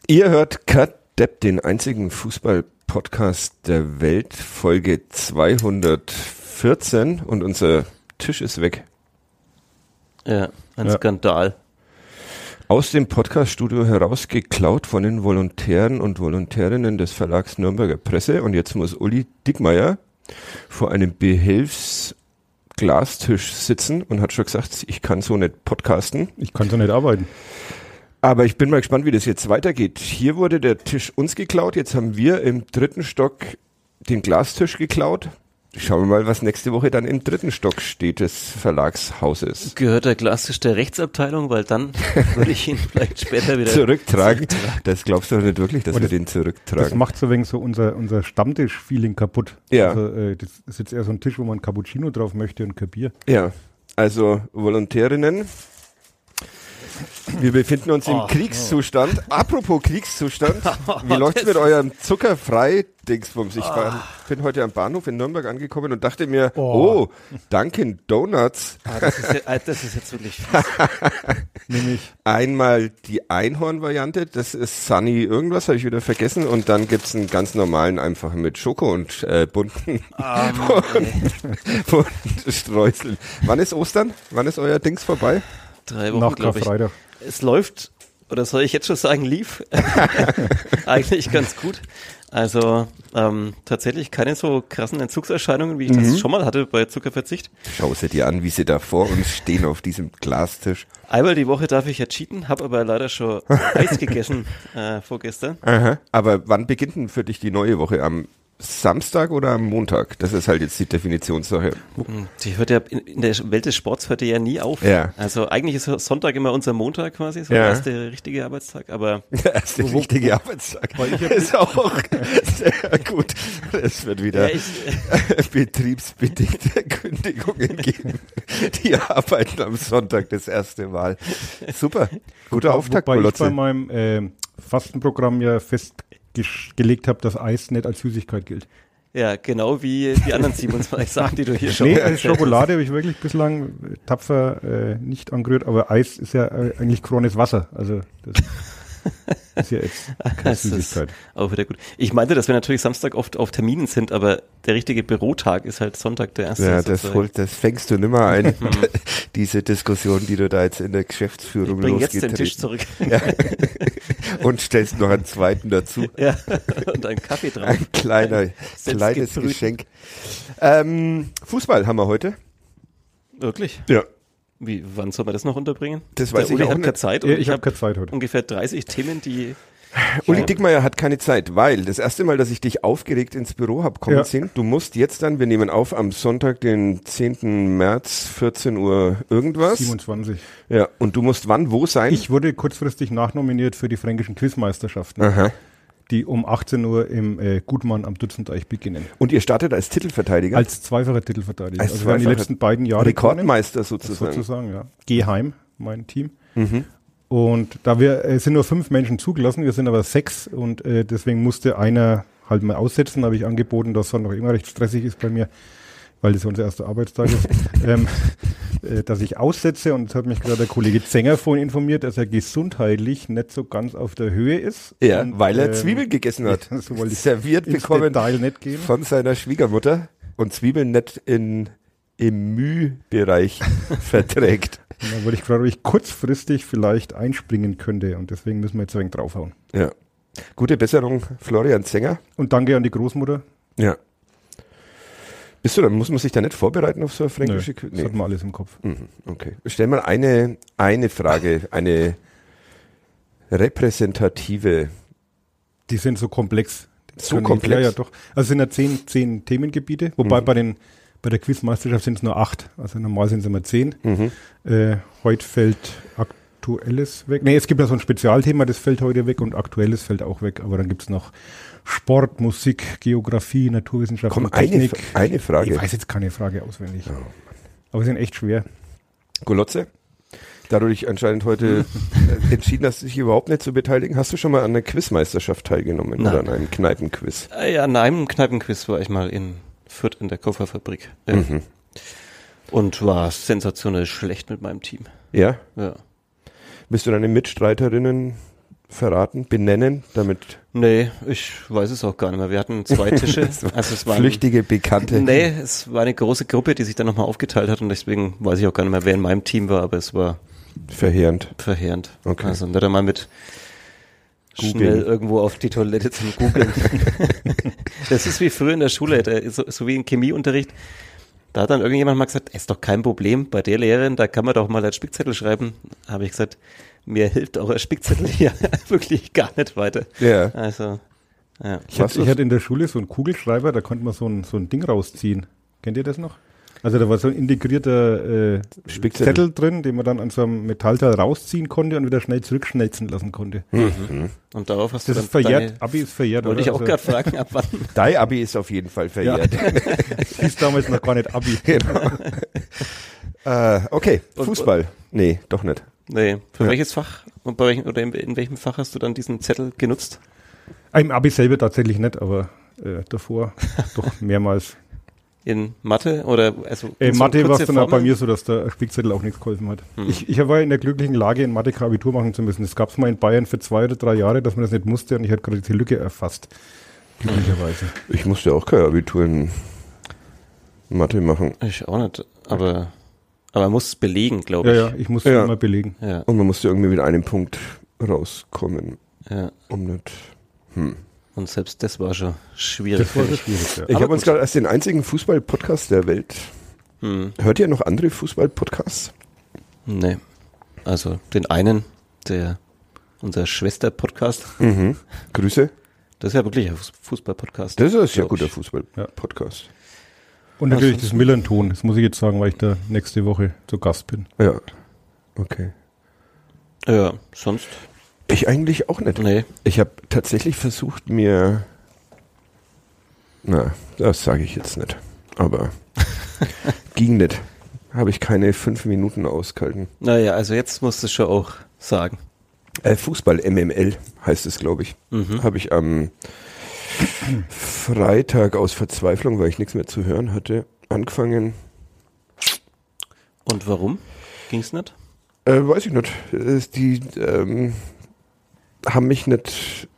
Ihr hört Cut Depp, den einzigen Fußball-Podcast der Welt, Folge 214 und unser Tisch ist weg. Ja, ein Skandal. Aus dem Podcaststudio herausgeklaut von den Volontären und Volontärinnen des Verlags Nürnberger Presse und jetzt muss Uli Dickmeyer vor einem Behelfsglastisch sitzen und hat schon gesagt, ich kann so nicht podcasten. Ich kann so nicht arbeiten. Aber ich bin mal gespannt, wie das jetzt weitergeht. Hier wurde der Tisch uns geklaut, jetzt haben wir im 3. Stock den Glastisch geklaut. Schauen wir mal, was nächste Woche dann im 3. Stock steht des Verlagshauses. Gehört der Glastisch der Rechtsabteilung, weil dann würde ich ihn vielleicht später wieder zurücktragen. Das glaubst du doch nicht wirklich, dass wir den zurücktragen. Das macht so ein wenig so unser Stammtisch-Feeling kaputt. Ja. Also, das ist jetzt eher so ein Tisch, wo man ein Cappuccino drauf möchte und kein Bier. Ja, also Volontärinnen. Wir befinden uns im Kriegszustand. Apropos Kriegszustand, wie läuft's mit eurem Zuckerfrei-Dingsbums? Ich bin heute am Bahnhof in Nürnberg angekommen und dachte mir, Dunkin' Donuts. Das ist jetzt wirklich fies. Nämlich Einmal die Einhorn-Variante, das ist Sunny irgendwas, habe ich wieder vergessen. Und dann gibt's einen ganz normalen, einfachen mit Schoko und bunten Streuseln. Wann ist Ostern? Wann ist euer Dings vorbei? 3 Wochen, nach glaube ich. Karfreitag. Es läuft, oder soll ich jetzt schon sagen, lief eigentlich ganz gut. Also tatsächlich keine so krassen Entzugserscheinungen, wie ich das schon mal hatte bei Zuckerverzicht. Schau sie dir an, wie sie da vor uns stehen auf diesem Glastisch. Einmal die Woche darf ich ja cheaten, habe aber leider schon Eis gegessen vorgestern. Aha. Aber wann beginnt denn für dich die neue Woche? Am Samstag oder am Montag? Das ist halt jetzt die Definitionssache. Die hört ja in der Welt des Sports hört die ja nie auf. Ja. Also eigentlich ist Sonntag immer unser Montag quasi, so der erste richtige Arbeitstag, aber der erste richtige Arbeitstag ist auch sehr gut. Es wird wieder betriebsbedingte Kündigungen geben. Die arbeiten am Sonntag das erste Mal. Super. Guter Auftakt, Wobei Golotze. ich bei meinem Fastenprogramm ja festgelegt habe, dass Eis nicht als Süßigkeit gilt. ja, genau wie die anderen 27 Sachen, die du hier schon Nee, also Schokolade habe ich wirklich bislang tapfer nicht angerührt, aber Eis ist ja eigentlich gefrorenes Wasser. Also das ist ja jetzt keine Das Süßigkeit. ist auch wieder gut. Ich meinte, dass wir natürlich Samstag oft auf Terminen sind, aber der richtige Bürotag ist halt Sonntag der erste. Ja, das fängst du nimmer ein, diese Diskussion, die du da jetzt in der Geschäftsführung bring jetzt losgetreten. den Tisch zurück. Ja. Und stellst noch einen zweiten dazu. Ja, und einen Kaffee drauf. Ein kleines Selbstgebrühten. Geschenk. Fußball haben wir heute. Wirklich? Ja. Wann soll man das noch unterbringen? Das weiß ich Uli auch hat nicht. keine Zeit und Ich habe hab keine Zeit heute. ungefähr 30 Themen, die... Uli Dickmeyer hat keine Zeit, weil das erste Mal, dass ich dich aufgeregt ins Büro habe kommen sehen, du musst jetzt dann, wir nehmen auf am Sonntag, den 10. März, 14 Uhr irgendwas. 27. Ja, und du musst wann, wo sein? Ich wurde kurzfristig nachnominiert für die fränkischen Quizmeisterschaften, Aha. die um 18 Uhr im Gutmann am Dutzendeich beginnen. Und ihr startet als Titelverteidiger? Als zweifacher Titelverteidiger. Als Also wir haben die zweifacher letzten beiden Jahre Rekordmeister gewonnen, sozusagen. sozusagen, ja. Geheim, mein Team. Und da wir sind nur 5 Menschen zugelassen, wir sind aber 6 und deswegen musste einer halt mal aussetzen, habe ich angeboten, dass es noch immer recht stressig ist bei mir, weil das unser erster Arbeitstag ist, dass ich aussetze und jetzt hat mich gerade der Kollege Zenger vorhin informiert, dass er gesundheitlich nicht so ganz auf der Höhe ist. Ja, und, weil er Zwiebeln gegessen hat. Ja, so wollte ich serviert ins bekommen Detail nicht gehen. von seiner Schwiegermutter und Zwiebeln nicht im Mühbereich verträgt. Und dann wollte ich gerade, ob ich kurzfristig vielleicht einspringen könnte und deswegen müssen wir jetzt ein wenig draufhauen. Ja. Gute Besserung, Florian Zenger. Und danke an die Großmutter. Ja. Muss man sich da nicht vorbereiten auf so eine fränkische Nö, das hat man alles im Kopf. Okay. Stell mal eine Frage, eine repräsentative. Die sind so komplex. So komplex? Ja, doch. Also es sind ja 10 Themengebiete, wobei bei der Quizmeisterschaft sind es nur 8. Also normal sind es immer 10. Heute fällt Aktuelles weg. Nee, es gibt ja so ein Spezialthema, das fällt heute weg und Aktuelles fällt auch weg. Aber dann gibt es noch Sport, Musik, Geografie, Naturwissenschaft und Technik. Eine Frage. Ich weiß jetzt keine Frage auswendig. Aber sie sind echt schwer. Golotze, da du dich anscheinend heute entschieden hast, dich überhaupt nicht zu beteiligen, hast du schon mal an einer Quizmeisterschaft teilgenommen? Nein. Oder an einem Kneipenquiz? Ja, an einem Kneipenquiz war ich mal in Fürth in der Kofferfabrik. Und war sensationell schlecht mit meinem Team. Ja? Ja. Bist du deine Mitstreiterinnen verraten, benennen, damit Nee, ich weiß es auch gar nicht mehr. Wir hatten 2 Tische. Also es waren, flüchtige Bekannte. nee, es war eine große Gruppe, die sich dann nochmal aufgeteilt hat und deswegen weiß ich auch gar nicht mehr, wer in meinem Team war, aber es war Verheerend. verheerend. Okay. Also nicht einmal mit Googlen. schnell irgendwo auf die Toilette zum Googeln. Das ist wie früher in der Schule, so wie im Chemieunterricht. Da hat dann irgendjemand mal gesagt, ist doch kein Problem bei der Lehrerin, da kann man doch mal einen Spickzettel schreiben. Habe ich gesagt, mir hilft auch ein Spickzettel hier wirklich gar nicht weiter. Ja. Also, ja. Ich hatte in der Schule so einen Kugelschreiber, da konnte man so ein Ding rausziehen. Kennt ihr das noch? Also da war so ein integrierter Spickzettel. Zettel drin, den man dann an so einem Metallteil rausziehen konnte und wieder schnell zurückschnelzen lassen konnte. Und darauf hast Das du ist dann verjährt, Abi ist verjährt. wollte ich oder? auch gerade fragen, ab wann? Dein Abi ist auf jeden Fall verjährt. Hieß damals noch gar nicht Abi. Genau. Okay, Fußball. Nee, doch nicht. Nee, für Ja. welches Fach und bei welchem, oder in welchem Fach hast du dann diesen Zettel genutzt? Im Abi selber tatsächlich nicht, aber davor doch mehrmals. In Mathe oder also In so Mathe war es kurze dann auch bei Formeln? mir so, dass der Spickzettel auch nichts geholfen hat. Ich war in der glücklichen Lage, in Mathe kein Abitur machen zu müssen. Das gab es mal in Bayern für 2 oder 3 Jahre, dass man das nicht musste und ich hatte gerade die Lücke erfasst. Glücklicherweise. Ich musste auch kein Abitur in Mathe machen. Ich auch nicht, aber man muss es belegen, glaube Ja, ich. ja, ich musste Ja. immer belegen. Ja, Und man musste irgendwie mit einem Punkt rauskommen. ja. Um nicht. Und selbst das war schon schwierig. Das war für so mich. schwierig, ja. Ich Aber habe uns gut. gerade als den einzigen Fußball-Podcast der Welt. Hört ihr noch andere Fußball-Podcasts? Nee. Also den einen, unser Schwester-Podcast, Grüße. das ist ja wirklich ein Fußball-Podcast. Das ist ein sehr glaub guter ich. Fußball-Podcast. Und natürlich das Millanton, das muss ich jetzt sagen, weil ich da nächste Woche zu Gast bin. Ja. Okay. Ja, sonst? Ich eigentlich auch nicht. Nee. Ich habe tatsächlich versucht, mir. Na, das sage ich jetzt nicht. Aber ging nicht. Habe ich keine 5 Minuten ausgehalten. Naja, also jetzt musst du es schon auch sagen. Fußball MML heißt es, glaube ich. Habe ich am Freitag aus Verzweiflung, weil ich nichts mehr zu hören hatte, angefangen. Und warum? Ging's nicht? Weiß ich nicht. Die haben mich nicht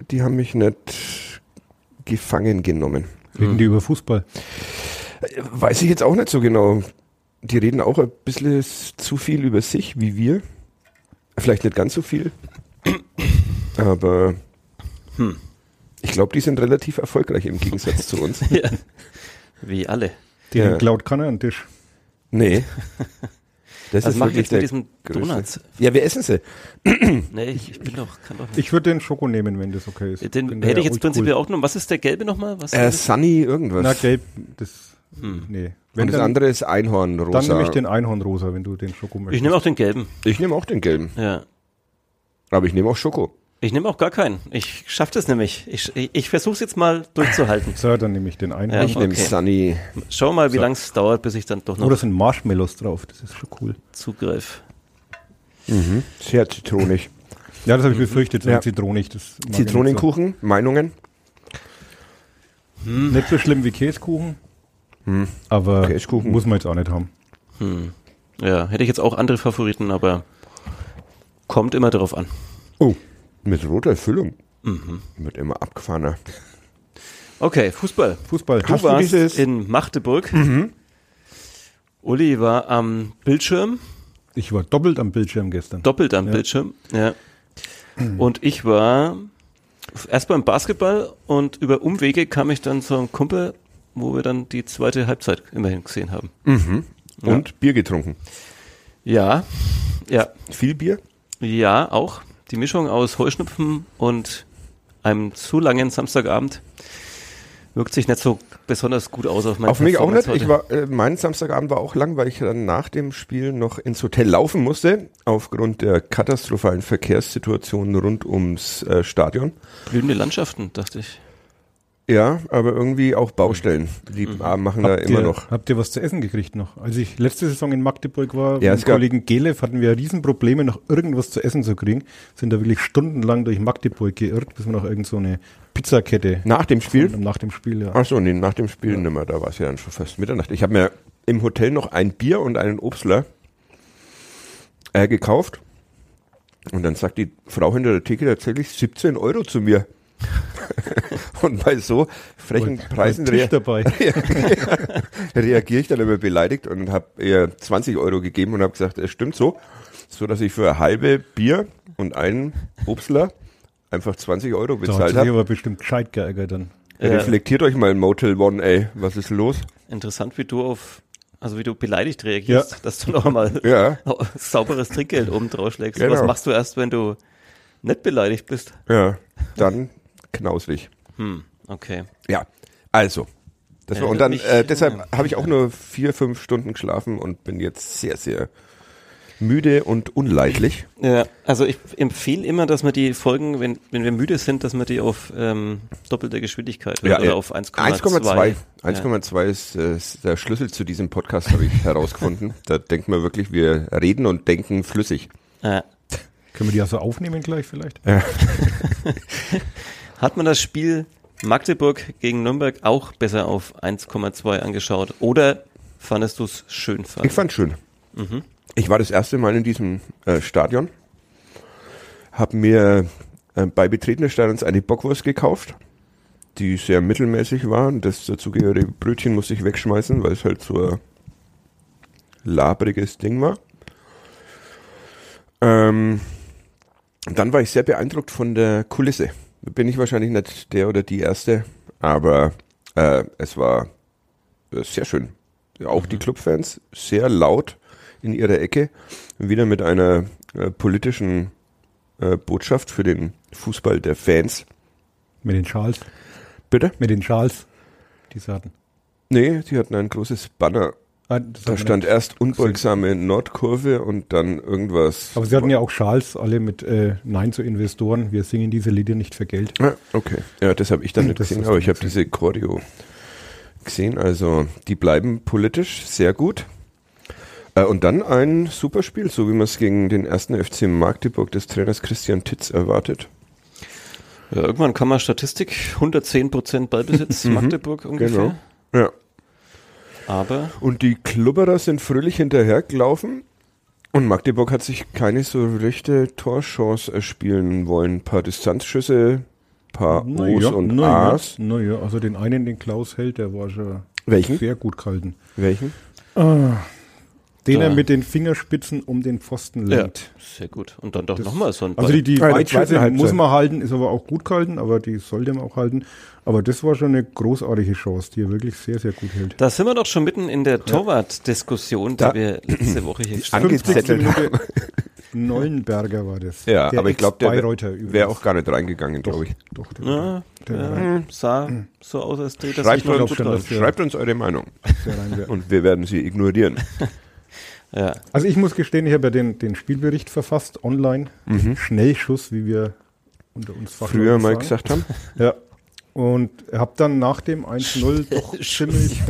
gefangen genommen. Reden die über Fußball? Weiß ich jetzt auch nicht so genau. Die reden auch ein bisschen zu viel über sich, wie wir. Vielleicht nicht ganz so viel. Aber ich glaube, die sind relativ erfolgreich im Gegensatz zu uns. Ja. Wie alle. Den Ja. klaut keiner einen Tisch. Nee. Das Was ist machen wir wirklich jetzt mit der diesen größte. Donuts? Ja, wir essen sie. Nee, ich bin doch, kann doch nicht. Ich würde den Schoko nehmen, wenn das okay ist. Den Bin hätte da ich jetzt oldschool. prinzipiell auch genommen. Was ist der gelbe nochmal? Was ist Sunny irgendwas. Na, gelb, das, nee. Wenn Und das dann, andere ist Einhornrosa. dann nehme ich den Einhornrosa, wenn du den Schoko möchtest. ich nehme auch den gelben. Ich nehme auch den gelben. Ja. Aber ich nehme auch Schoko. Ich nehme auch gar keinen. Ich schaffe das nämlich. Ich versuche es jetzt mal durchzuhalten. So, dann nehme ich den Ja, Einhorn. Ich nehme Okay. Sunny. Schau mal, wie lang es dauert, bis ich dann doch noch Oh, da sind Marshmallows drauf, das ist schon cool. zugreife. Sehr zitronig. Ja, das habe ich befürchtet, so Ja. zitronig. Das mag ich Zitronenkuchen, Meinungen? nicht so. Nicht so schlimm wie Käsekuchen, aber Käsekuchen. muss man jetzt auch nicht haben. Ja, hätte ich jetzt auch andere Favoriten, aber kommt immer darauf an. Oh, mit roter Füllung. Wird immer abgefahrener. Okay, Fußball. Fußball. Du warst in Magdeburg. Uli war am Bildschirm, Ich war doppelt am Bildschirm gestern. doppelt am Bildschirm. Ja. Und ich war erst beim Basketball und über Umwege kam ich dann zu einem Kumpel, wo wir dann die zweite Halbzeit immerhin gesehen haben. Und Bier getrunken. Ja, Viel Bier? ja, auch. Die Mischung aus Heuschnupfen und einem zu langen Samstagabend wirkt sich nicht so besonders gut aus auf meine Auf mich auch nicht. Performance Ich war, mein Samstagabend war auch lang, weil ich dann nach dem Spiel noch ins Hotel laufen musste, aufgrund der katastrophalen Verkehrssituation rund ums Stadion. heute. Blühende Landschaften, dachte ich. Ja, aber irgendwie auch Baustellen. Die machen da immer noch. Habt ihr was zu essen gekriegt noch? Als ich letzte Saison in Magdeburg war, Ja, mit es dem gab- Kollegen Gelev, hatten wir Riesenprobleme, noch irgendwas zu essen zu kriegen. Sind da wirklich stundenlang durch Magdeburg geirrt, bis wir noch irgend so eine Pizzakette Nach dem Spiel? nach dem Spiel, ja. Achso, nee, nach dem Spiel nimmer. Da war es ja dann schon fast Mitternacht. Ich habe mir im Hotel noch ein Bier und einen Obstler gekauft. Und dann sagt die Frau hinter der Theke tatsächlich 17 € zu mir. Und bei so frechen Preisen dabei. reagiere ich dann immer beleidigt und habe ihr 20 € gegeben und habe gesagt, es stimmt so dass ich für eine halbe Bier und einen Obstler einfach 20 € bezahlt Da hat habe. sich aber bestimmt gescheit geärgert dann. Reflektiert euch mal in Motel One, ey, was ist los? Interessant, wie du beleidigt reagierst, dass du noch einmal sauberes Trinkgeld oben draufschlägst. Genau. Was machst du erst, wenn du nicht beleidigt bist? Ja, dann knausrig. Okay. Ja, also. Das war, und dann, deshalb habe ich auch nur 4-5 Stunden geschlafen und bin jetzt sehr, sehr müde und unleidlich. Ja, also ich empfehle immer, dass man die Folgen, wenn wir müde sind, dass man die auf doppelte Geschwindigkeit hört, oder auf 1,2. 1,2 ist der Schlüssel zu diesem Podcast, habe ich herausgefunden. Da denkt man wirklich, wir reden und denken flüssig. Ja. Können wir die also aufnehmen gleich vielleicht? Ja. Hat man das Spiel Magdeburg gegen Nürnberg auch besser auf 1,2 angeschaut? Oder fandest du es schön? Ich fand es schön. Mhm. Ich war das erste Mal in diesem Stadion, habe mir bei Betreten des Stadions eine Bockwurst gekauft, die sehr mittelmäßig war. Und das dazugehörige Brötchen musste ich wegschmeißen, weil es halt so ein labriges Ding war. Dann war ich sehr beeindruckt von der Kulisse. Bin ich wahrscheinlich nicht der oder die Erste, aber es war sehr schön. Auch die Clubfans sehr laut in ihrer Ecke, wieder mit einer politischen Botschaft für den Fußball der Fans. Mit den Schals? Bitte? Mit den Schals, die sie hatten. Nee, die hatten ein großes Banner. Da stand erst unbeugsame Nordkurve und dann irgendwas. Aber sie hatten ja auch Schals, alle mit Nein zu Investoren. Wir singen diese Lieder nicht für Geld. Ah, okay. Ja, das habe ich dann nicht gesehen, aber ich habe diese Choreo gesehen. Also die bleiben politisch sehr gut. Und dann ein super Spiel, so wie man es gegen den 1. FC Magdeburg des Trainers Christian Titz erwartet. Ja, irgendwann kam mal Statistik, 110% Ballbesitz, Magdeburg ungefähr. Genau. Ja. Aber und die Klubberer sind fröhlich hinterhergelaufen und Magdeburg hat sich keine so rechte Torchance erspielen wollen. Ein paar Distanzschüsse, ein paar O's und A's. Naja, also den einen, den Klaus hält, der war schon sehr gut gehalten. Welchen? Den er mit den Fingerspitzen um den Pfosten lenkt. Ja, sehr gut. Und dann doch nochmal so ein Ball. Also die Weitschüsse muss man halten, ist aber auch gut gehalten, aber die sollte man auch halten. Aber das war schon eine großartige Chance, die er wirklich sehr, sehr gut hält. Da sind wir doch schon mitten in der Torwart-Diskussion, die wir letzte Woche hier angezettelt haben. Neuenberger war das. Ja, aber ich glaube, der wäre auch gar nicht reingegangen, glaube ich. Doch. Sah so aus, als dreht das Schreibt uns eure Meinung. Und wir werden sie ignorieren. Ja. Also ich muss gestehen, ich habe ja den Spielbericht verfasst, online. Schnellschuss, wie wir unter uns früher mal gesagt haben. Ja. Und habe dann nach dem 1-0 doch ziemlich...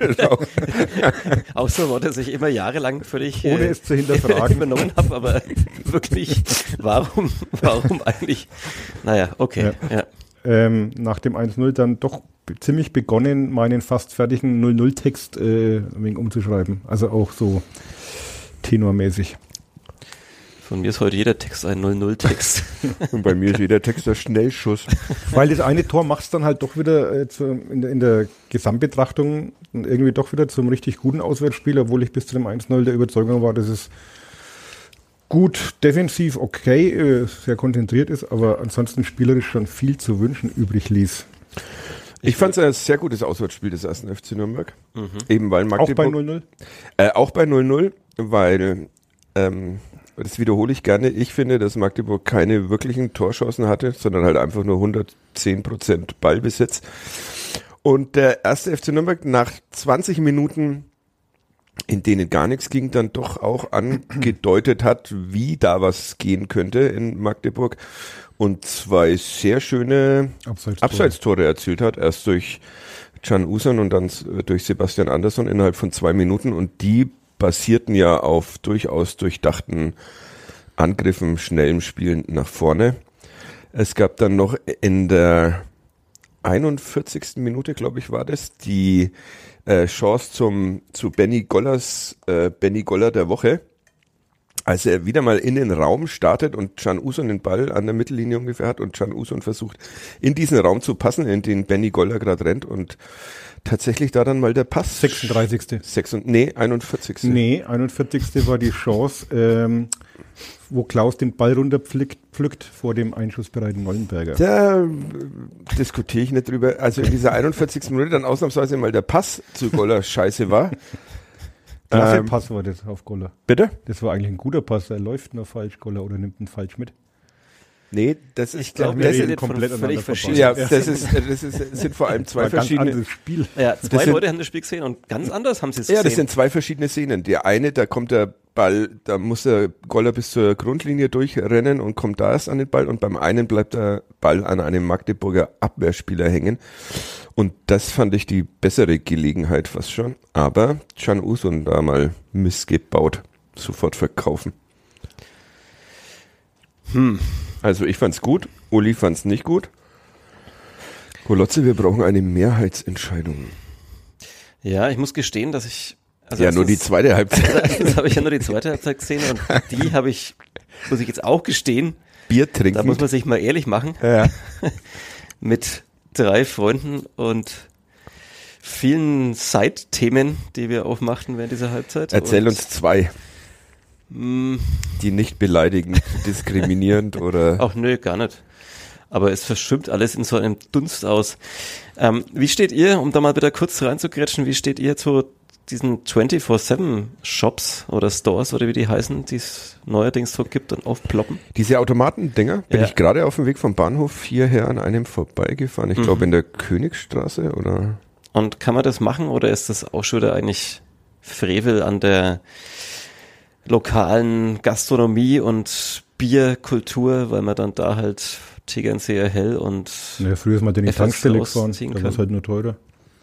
Auch so Worte, sich immer jahrelang völlig ohne es zu hinterfragen übernommen habe, aber wirklich, warum eigentlich? Naja, okay. Ja. Nach dem 1-0 dann doch ziemlich begonnen, meinen fast fertigen 0-0-Text ein wenig umzuschreiben. Also auch so tenormäßig. Von mir ist heute jeder Text ein 0-0-Text. Und bei mir ist jeder Text ein Schnellschuss. Weil das eine Tor macht es dann halt doch wieder in der Gesamtbetrachtung irgendwie doch wieder zum richtig guten Auswärtsspiel, obwohl ich bis zu dem 1-0 der Überzeugung war, dass es gut defensiv okay, sehr konzentriert ist, aber ansonsten spielerisch schon viel zu wünschen übrig ließ. Ich fand es ein sehr gutes Auswärtsspiel des 1. FC Nürnberg. Eben weil Magdeburg... Auch bei 0-0? Auch bei 0-0, weil, das wiederhole ich gerne, ich finde, dass Magdeburg keine wirklichen Torchancen hatte, sondern halt einfach nur 110% Ballbesitz. Und der 1. FC Nürnberg nach 20 Minuten, in denen gar nichts ging, dann doch auch angedeutet hat, wie da was gehen könnte in Magdeburg. Und 2 sehr schöne Abseitstore erzielt hat. Erst durch Can Usan und dann durch Sebastian Andersson innerhalb von 2 Minuten. Und die basierten ja auf durchaus durchdachten Angriffen, schnellem Spielen nach vorne. Es gab dann noch in der 41. Minute, glaube ich, war das, die Chance zu Benny Goller der Woche. als er wieder mal in den Raum startet und Can Uzun den Ball an der Mittellinie ungefähr hat und Can Uzun versucht, in diesen Raum zu passen, in den Benny Goller gerade rennt und tatsächlich da dann mal der Pass. 36. 41. Nee, 41. war die Chance, wo Klaus den Ball runterpflückt vor dem einschussbereiten Nollenberger. Da diskutiere ich nicht drüber. Also in dieser 41. Minute dann ausnahmsweise mal der Pass zu Goller scheiße war. Klasse Pass war das auf Goller. Bitte? Das war eigentlich ein guter Pass. Er läuft nur falsch, Goller, oder nimmt ihn falsch mit. Nee, das ist, Ich glaube, wir wir reden sind komplett völlig aneinander verschieden. ja, sind vor allem zwei War ein ganz verschiedene. anderes Spiel. Ja, Das zwei sind- Leute haben das Spiel gesehen und ganz anders haben sie es Ja, gesehen. das sind zwei verschiedene Szenen. Der eine, da kommt der Ball, da muss der Goller bis zur Grundlinie durchrennen und kommt da erst an den Ball und beim einen bleibt der Ball an einem Magdeburger Abwehrspieler hängen. Und das fand ich die bessere Gelegenheit fast schon. Aber Can Uzun da mal missgebaut, sofort verkaufen. Also ich fand's gut, Uli fand's nicht gut. Golotze, wir brauchen eine Mehrheitsentscheidung. Ja, ich muss gestehen, dass ich... Also Ja, nur die zweite Halbzeit. Jetzt habe ich ja nur die zweite Halbzeit gesehen und die habe ich, muss ich jetzt auch gestehen, Bier trinken. da muss man sich mal ehrlich machen, Ja. mit 3 Freunden und vielen Side-Themen, die wir aufmachten während dieser Halbzeit. Erzähl und, uns 2, die nicht beleidigend, diskriminierend oder... Ach nö, gar nicht. Aber es verschwimmt alles in so einem Dunst aus. Wie steht ihr, um da mal wieder kurz reinzugrätschen, wie steht ihr zu diesen 24/7-Shops oder Stores oder wie die heißen, die es neuerdings so gibt und aufploppen? Diese Automatendinger, bin Ja. ich gerade auf dem Weg vom Bahnhof hierher an einem vorbeigefahren. Ich glaube in der Königstraße oder... Und kann man das machen oder ist das auch schon wieder eigentlich Frevel an der lokalen Gastronomie und Bierkultur, weil man dann da halt Tegernseer Hell und Ja, früher ist man in die FS Tankstelle rausziehen gefahren, da können. war es halt nur teurer.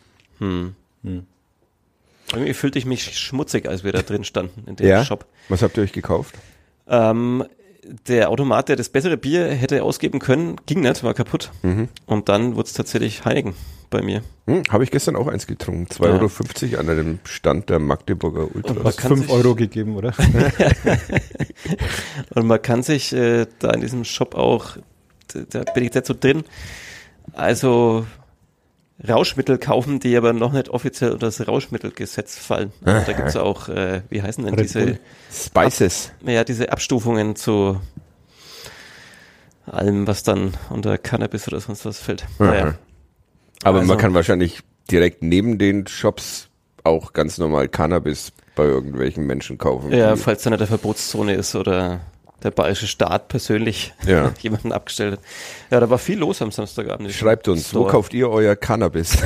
irgendwie fühlte ich mich schmutzig, als wir da drin standen in dem Shop. Was habt ihr euch gekauft? Der Automat, der das bessere Bier hätte ausgeben können, ging nicht, war kaputt. Und dann wurde es tatsächlich Heineken bei mir. Habe ich gestern auch eins getrunken. 2,50 € an einem Stand der Magdeburger Und Ultras. man Hast kann 5 sich- Euro gegeben, oder? Und man kann sich da in diesem Shop auch, da bin ich jetzt so drin, also Rauschmittel kaufen, die aber noch nicht offiziell unter das Rauschmittelgesetz fallen. Also da gibt es auch, wie heißen denn Red diese, Bull. Spices. ja, diese Abstufungen zu allem, was dann unter Cannabis oder sonst was fällt. Naja. Aber Also- man kann wahrscheinlich direkt neben den Shops auch ganz normal Cannabis bei irgendwelchen Menschen kaufen. Ja, Die- falls da nicht der Verbotszone ist oder der bayerische Staat persönlich Ja. jemanden abgestellt hat. Ja, da war viel los am Samstagabend. Schreibt uns, wo Store. kauft ihr euer Cannabis?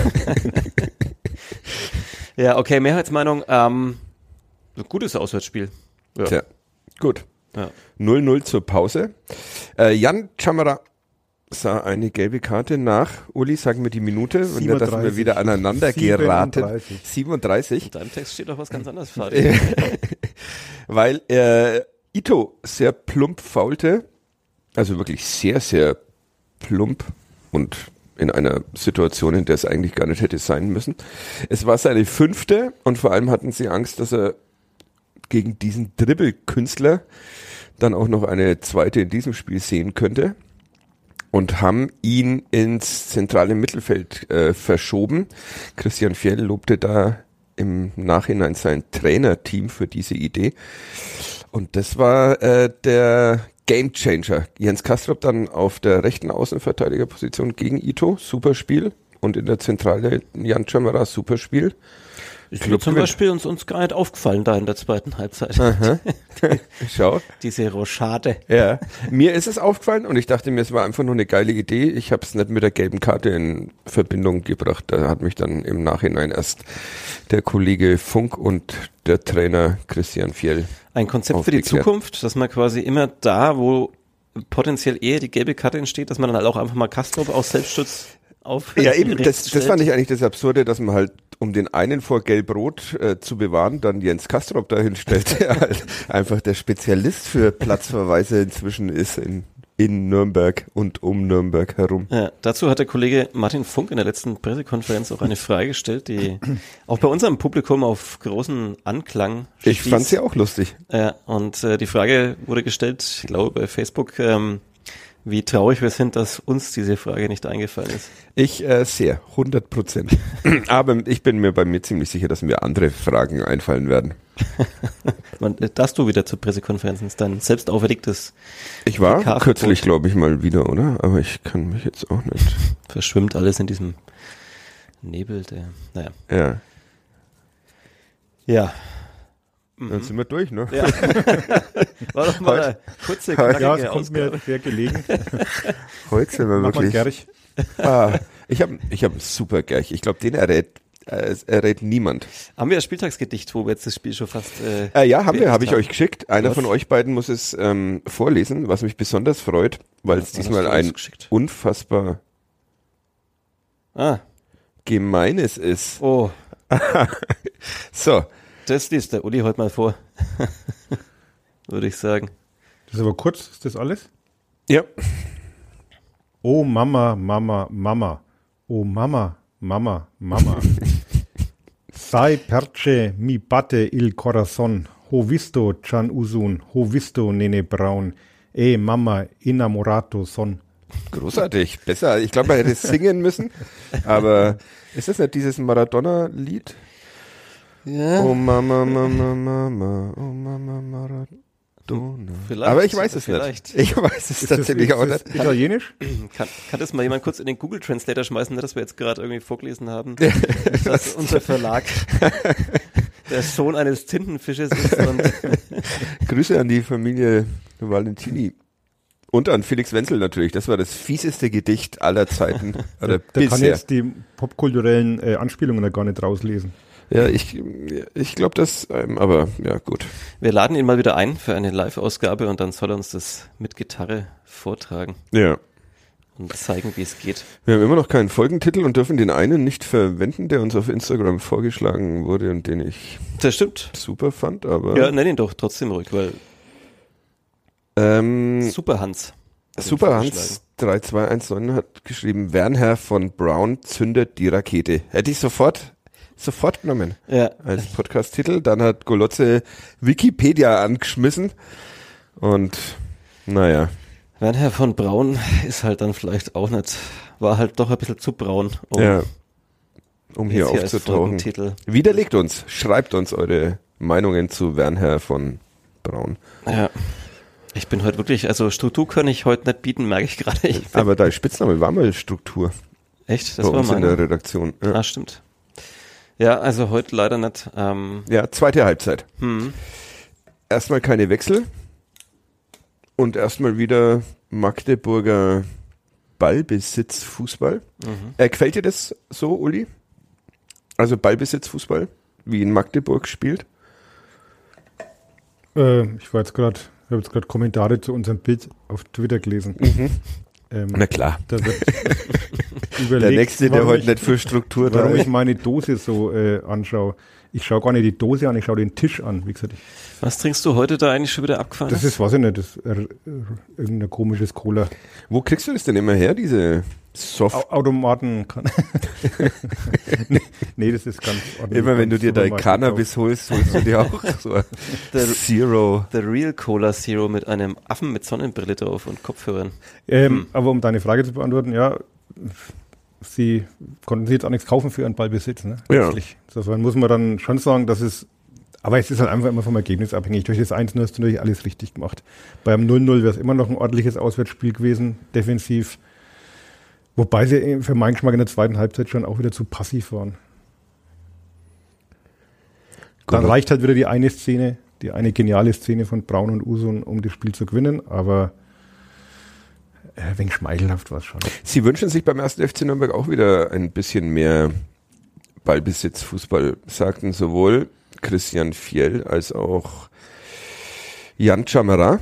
Ja, okay, Mehrheitsmeinung. Gutes Auswärtsspiel. Ja. Tja, gut. Ja. 0-0 zur Pause. Jan Chamara sah eine gelbe Karte nach. Uli, sagen wir die Minute, und nicht, dass wir 37. wieder aneinander geraten. 37. 37. In deinem Text steht doch was ganz anderes, Fadi. Weil Ito sehr plump faulte, also wirklich sehr, sehr plump und in einer Situation, in der es eigentlich gar nicht hätte sein müssen. Es war seine 5. und vor allem hatten sie Angst, dass er gegen diesen Dribbelkünstler dann auch noch eine 2. in diesem Spiel sehen könnte und haben ihn ins zentrale Mittelfeld verschoben. Christian Fjell lobte da im Nachhinein sein Trainerteam für diese Idee. Und das war der Gamechanger. Jens Kastrop dann auf der rechten Außenverteidigerposition gegen Ito, super Spiel. Und in der Zentrale Jan Chamara, super Spiel. Ist mir zum Beispiel uns gar nicht aufgefallen da in der zweiten Halbzeit. Schau. Diese Rochade. Ja, mir ist es aufgefallen und ich dachte mir, es war einfach nur eine geile Idee. Ich habe es nicht mit der gelben Karte in Verbindung gebracht. Da hat mich dann im Nachhinein erst der Kollege Funk und der Trainer Christian Fjell. Ein Konzept für die Aufgeklärt. Zukunft, dass man quasi immer da, wo potenziell eher die gelbe Karte entsteht, dass man dann halt auch einfach mal Kastrop aus Selbstschutz auf Ja, eben, rechts das stellt. fand ich eigentlich das Absurde, dass man halt, um den einen vor Gelb-Rot zu bewahren, dann Jens Kastrop dahin stellt, der halt einfach der Spezialist für Platzverweise inzwischen ist in in Nürnberg und um Nürnberg herum. Ja, dazu hat der Kollege Martin Funk in der letzten Pressekonferenz auch eine Frage gestellt, die auch bei unserem Publikum auf großen Anklang stieß. Ich fand sie auch lustig. Ja, und die Frage wurde gestellt, ich glaube bei Facebook, wie traurig wir sind, dass uns diese Frage nicht eingefallen ist. Ich sehr, 100%. Aber ich bin mir bei mir ziemlich sicher, dass mir andere Fragen einfallen werden. Dass du wieder zur Pressekonferenz ist dein selbst auferlegtes Ich war PK-Verbot. kürzlich, glaube ich, mal wieder, oder? Aber ich kann mich jetzt auch nicht. Verschwimmt alles in diesem Nebel, der, naja. Ja, Ja. dann sind wir durch, ne? Ja. War doch mal eine kurze, Ja, knackige es kommt mir Ausgabe. sehr gelegen. Heute sind wir Mach mal wirklich. Gerch. Ich hab einen super Gerch. Ich glaube, den errät niemand. Haben wir das Spieltagsgedicht, wo wir jetzt das Spiel schon fast Ja, habe beendet ich euch geschickt. Einer Was? von euch beiden muss es vorlesen, was mich besonders freut, weil es Was hast diesmal du ein uns geschickt? unfassbar Ah, gemeines ist. oh, So, das liest der Uli heute mal vor. Würde ich sagen. Das ist aber kurz, ist das alles? ja. Oh Mama, Mama, Mama. Oh Mama, Mama, Mama. Sai perce mi batte il corazon. Ho visto Chan Usun, ho visto Nene Braun. Mama, innamorato son. Großartig. Besser. Ich glaube, man hätte es singen müssen. Aber ist das nicht dieses Maradona-Lied? Ja, Oh Mama, Mama, Mama, oh Mama, Maradona. vielleicht. Aber ich weiß es vielleicht. nicht. Ich weiß es tatsächlich auch nicht. Italienisch? Kann das mal jemand kurz in den Google Translator schmeißen, das wir jetzt gerade irgendwie vorgelesen haben? Dass unser Verlag der Sohn eines Tintenfisches ist und Grüße an die Familie Valentini. Und an Felix Wenzel natürlich. Das war das fieseste Gedicht aller Zeiten. Oder Der kann bisher. jetzt die popkulturellen Anspielungen da gar nicht rauslesen. Ja, ich glaube das, aber ja, gut. wir laden ihn mal wieder ein für eine Live-Ausgabe und dann soll er uns das mit Gitarre vortragen Ja. und zeigen, wie es geht. Wir haben immer noch keinen Folgentitel und dürfen den einen nicht verwenden, der uns auf Instagram vorgeschlagen wurde und den ich Das stimmt. super fand, aber Ja, nenn ihn doch trotzdem ruhig, weil Super Hans. hat ihn Super vorgeschlagen. Hans 3219 hat geschrieben, Wernher von Braun zündet die Rakete. Hätte ich sofort genommen Ja, als Podcast-Titel. Dann hat Golotze Wikipedia angeschmissen und naja, Wernher von Braun ist halt dann vielleicht auch nicht, war halt doch ein bisschen zu braun, ja, um hier jetzt als aufzutauchen. Folgentitel. Widerlegt uns, schreibt uns eure Meinungen zu Wernher von Braun. Ja. Ich bin heute wirklich, also Struktur kann ich heute nicht bieten, merke ich gerade. Aber dein Spitzname war mal Struktur Echt? bei Das war uns in der meine. Redaktion. Ja. Ah, stimmt. Ja, also heute leider nicht. Ja, zweite Halbzeit. Hm. Erstmal keine Wechsel und erstmal wieder Magdeburger Ballbesitz Fußball. Gefällt dir das so, Uli? Also Ballbesitz Fußball, wie in Magdeburg spielt? Ich habe jetzt gerade Kommentare zu unserem Bild auf Twitter gelesen. Na klar. Da wird überlegt, Der Nächste, der warum heute ich- nicht für Struktur da warum ich ist. meine Dose so anschaue. Ich schaue gar nicht die Dose an, ich schaue den Tisch an. Wie gesagt, Was trinkst du heute da eigentlich schon wieder abgefahren? das ist, weiß ich nicht, das ist irgendein komisches Cola. Wo kriegst du das denn immer her, diese Soft? Automaten kann. nee, das ist ganz ordentlich. Immer wenn du dir dein Supermarkt Cannabis holst du dir auch so ein Der- Zero. The Real Cola Zero mit einem Affen mit Sonnenbrille drauf und Kopfhörern. Aber um deine Frage zu beantworten, ja, sie konnten sich jetzt auch nichts kaufen für ihren Ballbesitz. Ne? Ja. Letztlich. Insofern muss man dann schon sagen, dass es, aber es ist halt einfach immer vom Ergebnis abhängig. Durch das 1-0 hast du natürlich alles richtig gemacht. Beim 0-0 wäre es immer noch ein ordentliches Auswärtsspiel gewesen, defensiv. Wobei sie für meinen Geschmack in der zweiten Halbzeit schon auch wieder zu passiv waren. Dann reicht halt wieder die eine Szene, die eine geniale Szene von Braun und Usun, um das Spiel zu gewinnen, aber ein wenig schmeichelhaft war es schon. Sie wünschen sich beim 1. FC Nürnberg auch wieder ein bisschen mehr Ballbesitz, Fußball, sagten sowohl Christian Fiel als auch Jan Chamara.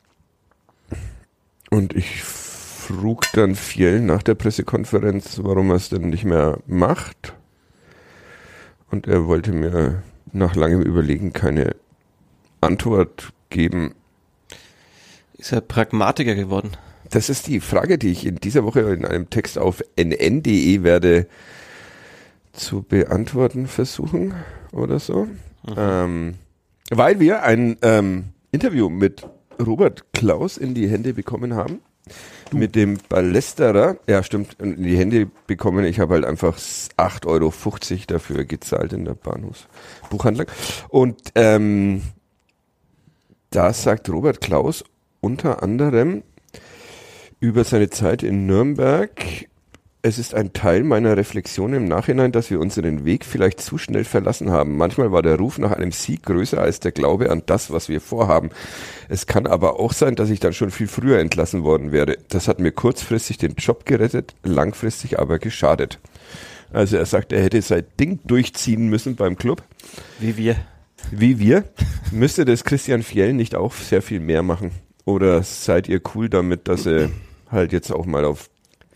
Und ich frug dann Fiel nach der Pressekonferenz, warum er es denn nicht mehr macht. Und er wollte mir nach langem Überlegen keine Antwort geben. Ist er Pragmatiker geworden? Das ist die Frage, die ich in dieser Woche in einem Text auf nn.de werde zu beantworten versuchen oder so. Weil wir ein Interview mit Robert Klaus in die Hände bekommen haben. Mit dem Ballesterer. Ja, stimmt, in die Hände bekommen. Ich habe halt einfach 8,50 Euro dafür gezahlt in der Bahnhofsbuchhandlung. Und da sagt Robert Klaus unter anderem über seine Zeit in Nürnberg: Es ist ein Teil meiner Reflexion im Nachhinein, dass wir unseren Weg vielleicht zu schnell verlassen haben. Manchmal war der Ruf nach einem Sieg größer als der Glaube an das, was wir vorhaben. Es kann aber auch sein, dass ich dann schon viel früher entlassen worden wäre. Das hat mir kurzfristig den Job gerettet, langfristig aber geschadet. Also er sagt, er hätte sein Ding durchziehen müssen beim Club. Wie wir. Müsste das Christian Fjell nicht auch sehr viel mehr machen? Oder seid ihr cool damit, dass er halt jetzt auch mal auf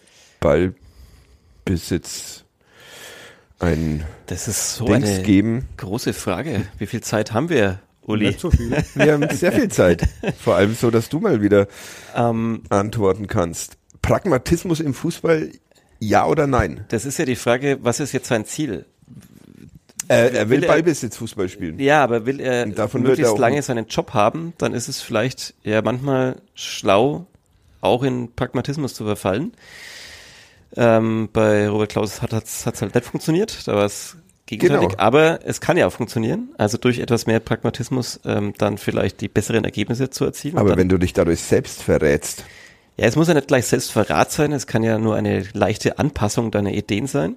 Ballbesitz ein Das ist so Dings eine geben? große Frage. Wie viel Zeit haben wir, Uli? Nicht so viel. Wir haben sehr viel Zeit. Vor allem so, dass du mal wieder antworten kannst. Pragmatismus im Fußball, ja oder nein? Das ist ja die Frage, was ist jetzt sein Ziel? Er will Ballbesitzfußball spielen. Ja, aber will er davon wird möglichst er auch lange seinen Job haben, dann ist es vielleicht ja manchmal schlau, auch in Pragmatismus zu verfallen. Bei Robert Klaus hat's halt nicht funktioniert, da war es gegenteilig, Genau. aber es kann ja auch funktionieren, also durch etwas mehr Pragmatismus dann vielleicht die besseren Ergebnisse zu erzielen. Aber dann, wenn du dich dadurch selbst verrätst. ja, es muss ja nicht gleich Selbstverrat sein, es kann ja nur eine leichte Anpassung deiner Ideen sein.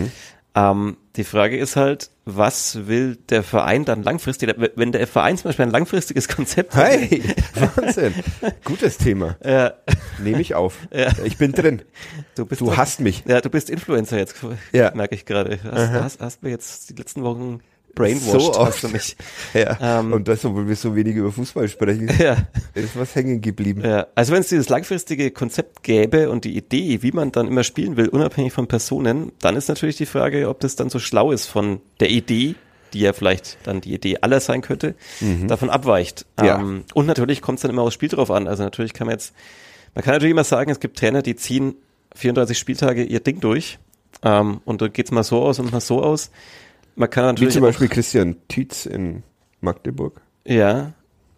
Die Frage ist halt, was will der Verein dann langfristig, wenn der Verein zum Beispiel ein langfristiges Konzept hat. Hey, Wahnsinn. Gutes Thema. Ja. Nehme ich auf. Ja. Ich bin drin. Du Du hasst mich. Ja, du bist Influencer jetzt, Ja. merke ich gerade. Hast mir jetzt die letzten Wochen brainwashed, So hast du mich. Ja. Und das, obwohl wir so wenig über Fußball sprechen, Ja. ist was hängen geblieben. Ja. Also wenn es dieses langfristige Konzept gäbe und die Idee, wie man dann immer spielen will, unabhängig von Personen, dann ist natürlich die Frage, ob das dann so schlau ist von der Idee, die ja vielleicht dann die Idee aller sein könnte, davon abweicht. Ja. Und natürlich kommt es dann immer aufs Spiel drauf an. Also natürlich kann man kann natürlich immer sagen, es gibt Trainer, die ziehen 34 Spieltage ihr Ding durch und dann geht's mal so aus und mal so aus. Man kann Wie natürlich zum Beispiel Christian Tietz in Magdeburg. ja,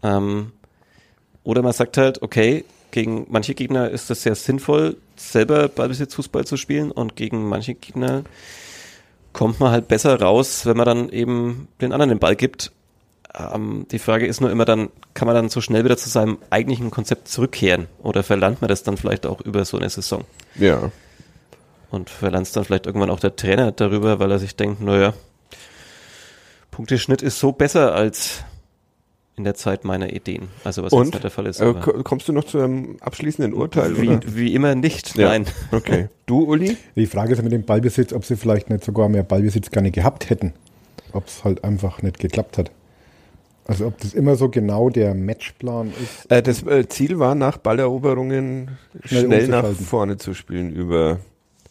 oder man sagt halt, okay, gegen manche Gegner ist das sehr sinnvoll, selber Ballbesitzfußball zu spielen und gegen manche Gegner kommt man halt besser raus, wenn man dann eben den anderen den Ball gibt. Die Frage ist nur immer dann, kann man dann so schnell wieder zu seinem eigentlichen Konzept zurückkehren oder verlernt man das dann vielleicht auch über so eine Saison? Ja. Und verlernt es dann vielleicht irgendwann auch der Trainer darüber, weil er sich denkt, naja, Punkteschnitt ist so besser als in der Zeit meiner Ideen. Also was jetzt nicht der Fall ist. aber Kommst du noch zu einem abschließenden Urteil? Oder? wie immer nicht, Ja. nein. Okay. Du, Uli? Die Frage ist mit dem Ballbesitz, ob sie vielleicht nicht sogar mehr Ballbesitz gar nicht gehabt hätten. Ob es halt einfach nicht geklappt hat. Also ob das immer so genau der Matchplan ist. Das Ziel war, nach Balleroberungen schnell nach umzuschalten. vorne zu spielen über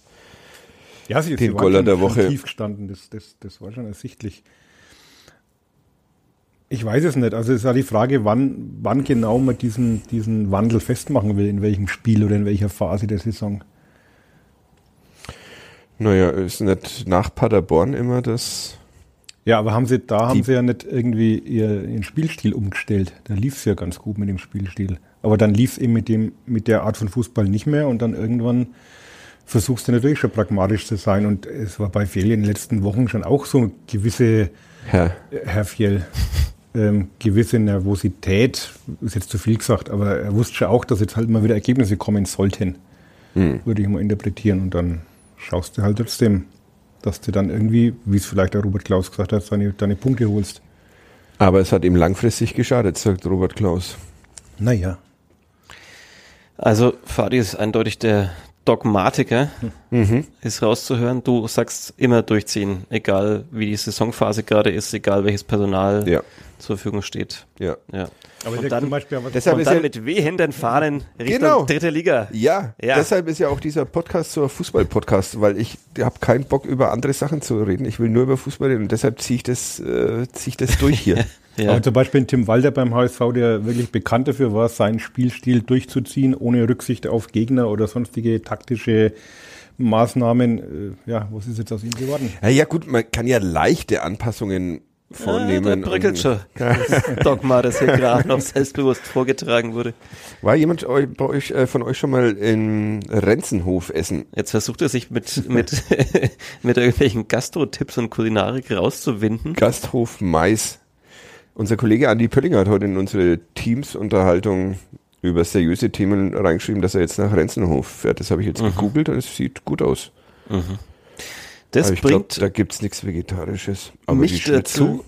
Ja, den waren Goller schon- der schon Woche. tief gestanden, das war schon ersichtlich. Ich weiß es nicht. Also es ist ja die Frage, wann genau man diesen Wandel festmachen will, in welchem Spiel oder in welcher Phase der Saison. Naja, ist nicht nach Paderborn immer das... Ja, aber haben sie ja nicht irgendwie ihren Spielstil umgestellt. Da lief es ja ganz gut mit dem Spielstil. Aber dann lief es eben mit der Art von Fußball nicht mehr und dann irgendwann versuchst du natürlich schon pragmatisch zu sein. Und es war bei Fjell in den letzten Wochen schon auch so eine gewisse, Herr Fjell, gewisse Nervosität, ist jetzt zu viel gesagt, aber er wusste schon auch, dass jetzt halt mal wieder Ergebnisse kommen sollten, würde ich mal interpretieren. Und dann schaust du halt trotzdem, dass du dann irgendwie, wie es vielleicht der Robert Klaus gesagt hat, deine Punkte holst. Aber es hat ihm langfristig geschadet, sagt Robert Klaus. Naja. Also Fadi ist eindeutig der Dogmatiker, ist rauszuhören. Du sagst immer durchziehen, egal wie die Saisonphase gerade ist, egal welches Personal Ja. zur Verfügung steht. Ja. Ja. Aber Und dann, zum Beispiel, aber Deshalb und ist dann ja, mit wehenden Fahnen Richtung Genau. dritte Liga. ja, Ja. deshalb ist ja auch dieser Podcast so ein Fußball-Podcast, weil ich habe keinen Bock über andere Sachen zu reden. Ich will nur über Fußball reden und deshalb ziehe ich das durch hier. Ja. Aber zum Beispiel Tim Walter beim HSV, der wirklich bekannt dafür war, seinen Spielstil durchzuziehen, ohne Rücksicht auf Gegner oder sonstige taktische Maßnahmen. Was ist jetzt aus ihm geworden? Ja gut, man kann ja leichte Anpassungen vornehmen. Da bröckelt schon. Das Dogma, das hier gerade noch selbstbewusst vorgetragen wurde. War jemand von euch schon mal in Renzenhof essen? Jetzt versucht er sich mit irgendwelchen Gastro-Tipps und Kulinarik rauszuwinden. Gasthof Mais. Unser Kollege Andi Pöllinger hat heute in unsere Teams-Unterhaltung über seriöse Themen reingeschrieben, dass er jetzt nach Renzenhof fährt. Das habe ich jetzt gegoogelt und es sieht gut aus. Das ich bringt glaub, da gibt's nichts Vegetarisches. Aber mich dazu,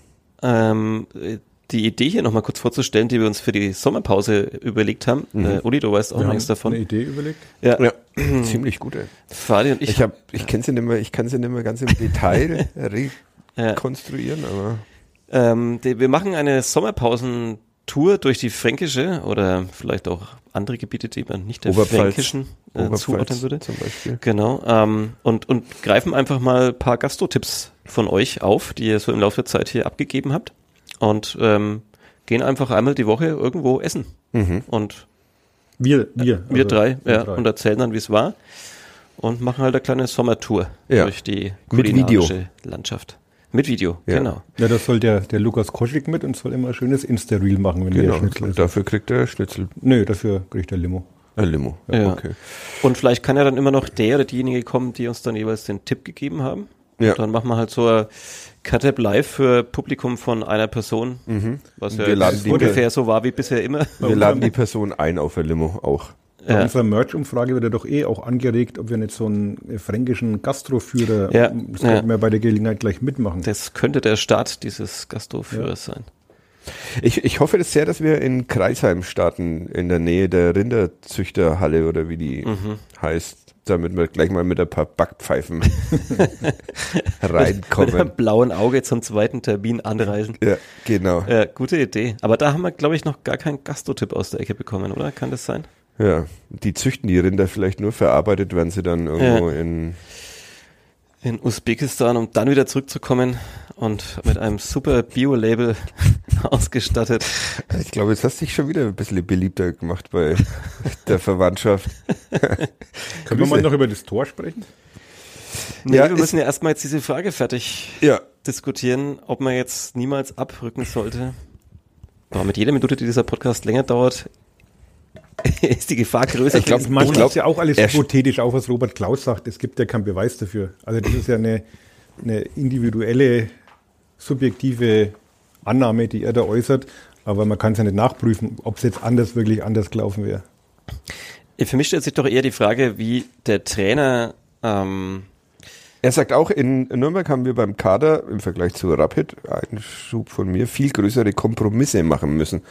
die Idee hier nochmal kurz vorzustellen, die wir uns für die Sommerpause überlegt haben. Uli, du weißt auch nichts davon. Eine Idee überlegt? Ja, ziemlich gut. Ey. Fadi und ich kann sie nicht mehr ganz im Detail rekonstruieren, aber wir machen eine Sommerpausentour durch die Fränkische oder vielleicht auch andere Gebiete, die man nicht der Fränkischen zuordnen würde. Zum Beispiel. Genau. Und greifen einfach mal ein paar Gastro-Tipps von euch auf, die ihr so im Laufe der Zeit hier abgegeben habt. Und gehen einfach einmal die Woche irgendwo essen. Und wir drei. Und erzählen dann, wie es war. Und machen halt eine kleine Sommertour durch die kulinarische Landschaft. Mit Video, genau. Ja, das soll der Lukas Koschik mit und soll immer ein schönes Insta-Reel machen, wenn der Schnitzel ist. Dafür kriegt er Schnitzel. Nö, dafür kriegt er Limo. Limo, okay. Und vielleicht kann ja dann immer noch der oder diejenige kommen, die uns dann jeweils den Tipp gegeben haben. Ja. Und dann machen wir halt so ein Cut-Up live für Publikum von einer Person, was ja ungefähr so war wie bisher immer. Wir laden die Person ein auf ein Limo auch. Bei unserer Merch-Umfrage wird ja doch auch angeregt, ob wir nicht so einen fränkischen Gastroführer, das könnten wir bei der Gelegenheit gleich mitmachen. Das könnte der Start dieses Gastroführers sein. Ich hoffe das sehr, dass wir in Kreisheim starten, in der Nähe der Rinderzüchterhalle oder wie die heißt, damit wir gleich mal mit ein paar Backpfeifen reinkommen. Mit einem blauen Auge zum zweiten Termin anreisen. Ja, genau. Ja, gute Idee. Aber da haben wir, glaube ich, noch gar keinen Gastro-Tipp aus der Ecke bekommen, oder? Kann das sein? Ja, die züchten die Rinder vielleicht nur, verarbeitet werden sie dann irgendwo in Usbekistan, um dann wieder zurückzukommen und mit einem super Bio-Label ausgestattet. Ich glaube, jetzt hast du dich schon wieder ein bisschen beliebter gemacht bei der Verwandtschaft. Können wir mal noch über das Tor sprechen? Nee, wir müssen ja erstmal jetzt diese Frage fertig diskutieren, ob man jetzt niemals abrücken sollte. Aber mit jeder Minute, die dieser Podcast länger dauert, ist die Gefahr größer. Ich glaube, man glaubt ja auch alles hypothetisch, auch was Robert Klaus sagt. Es gibt ja keinen Beweis dafür. Also das ist ja eine individuelle, subjektive Annahme, die er da äußert. Aber man kann es ja nicht nachprüfen, ob es jetzt wirklich anders gelaufen wäre. Für mich stellt sich doch eher die Frage, wie der Trainer... Er sagt auch, in Nürnberg haben wir beim Kader im Vergleich zu Rapid, ein Schub von mir, viel größere Kompromisse machen müssen.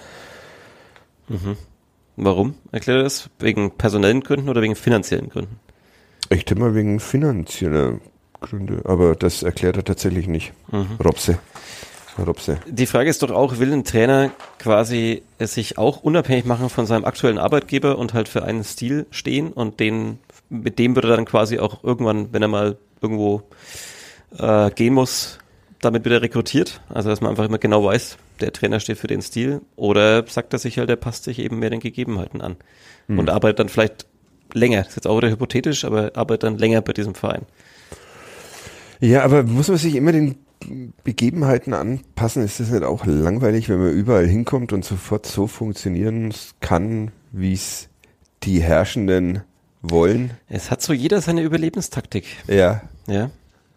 Warum? Erklärt das? Wegen personellen Gründen oder wegen finanziellen Gründen? Ich tippe mal wegen finanzieller Gründe, aber das erklärt er tatsächlich nicht. Robse. Die Frage ist doch auch, will ein Trainer quasi sich auch unabhängig machen von seinem aktuellen Arbeitgeber und halt für einen Stil stehen und mit dem würde er dann quasi auch irgendwann, wenn er mal irgendwo gehen muss, damit wieder rekrutiert? Also dass man einfach immer genau weiß, der Trainer steht für den Stil, oder sagt er sich halt, der passt sich eben mehr den Gegebenheiten an und arbeitet dann vielleicht länger, das ist jetzt auch wieder hypothetisch, aber arbeitet dann länger bei diesem Verein. Ja, aber muss man sich immer den Begebenheiten anpassen? Ist das nicht auch langweilig, wenn man überall hinkommt und sofort so funktionieren kann, wie es die Herrschenden wollen? Es hat so jeder seine Überlebenstaktik. Ja. Ja.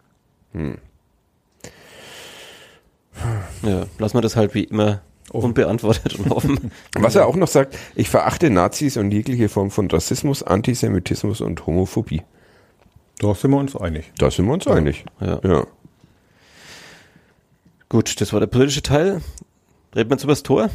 Ja, lassen wir das halt wie immer unbeantwortet und offen. Was er auch noch sagt, ich verachte Nazis und jegliche Form von Rassismus, Antisemitismus und Homophobie. Da sind wir uns einig. Ja. Gut, das war der politische Teil. Reden wir jetzt über das Tor?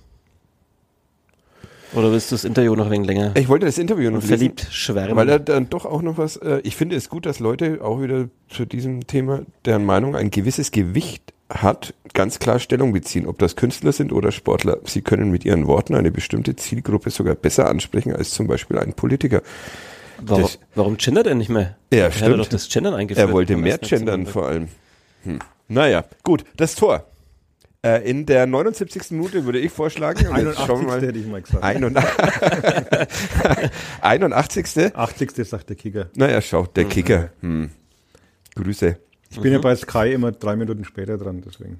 Oder willst du das Interview noch ein wenig länger? Ich wollte das Interview noch verliebt schwärmen. Weil er dann doch auch noch was, ich finde es gut, dass Leute auch wieder zu diesem Thema, deren Meinung ein gewisses Gewicht hat, ganz klar Stellung beziehen, ob das Künstler sind oder Sportler. Sie können mit ihren Worten eine bestimmte Zielgruppe sogar besser ansprechen als zum Beispiel ein Politiker. Warum gendert er nicht mehr? Ja, er stimmt. hat doch das Gendern eingeführt. Er wollte mehr gendern vor allem. Naja, gut, das Tor. In der 79. Minute würde ich vorschlagen. Und jetzt 81. schauen wir mal. hätte ich mal gesagt. 81. 80. sagt der Kicker. Naja, schau, der Kicker. Grüße. Ich bin ja bei Sky immer 3 Minuten später dran, deswegen.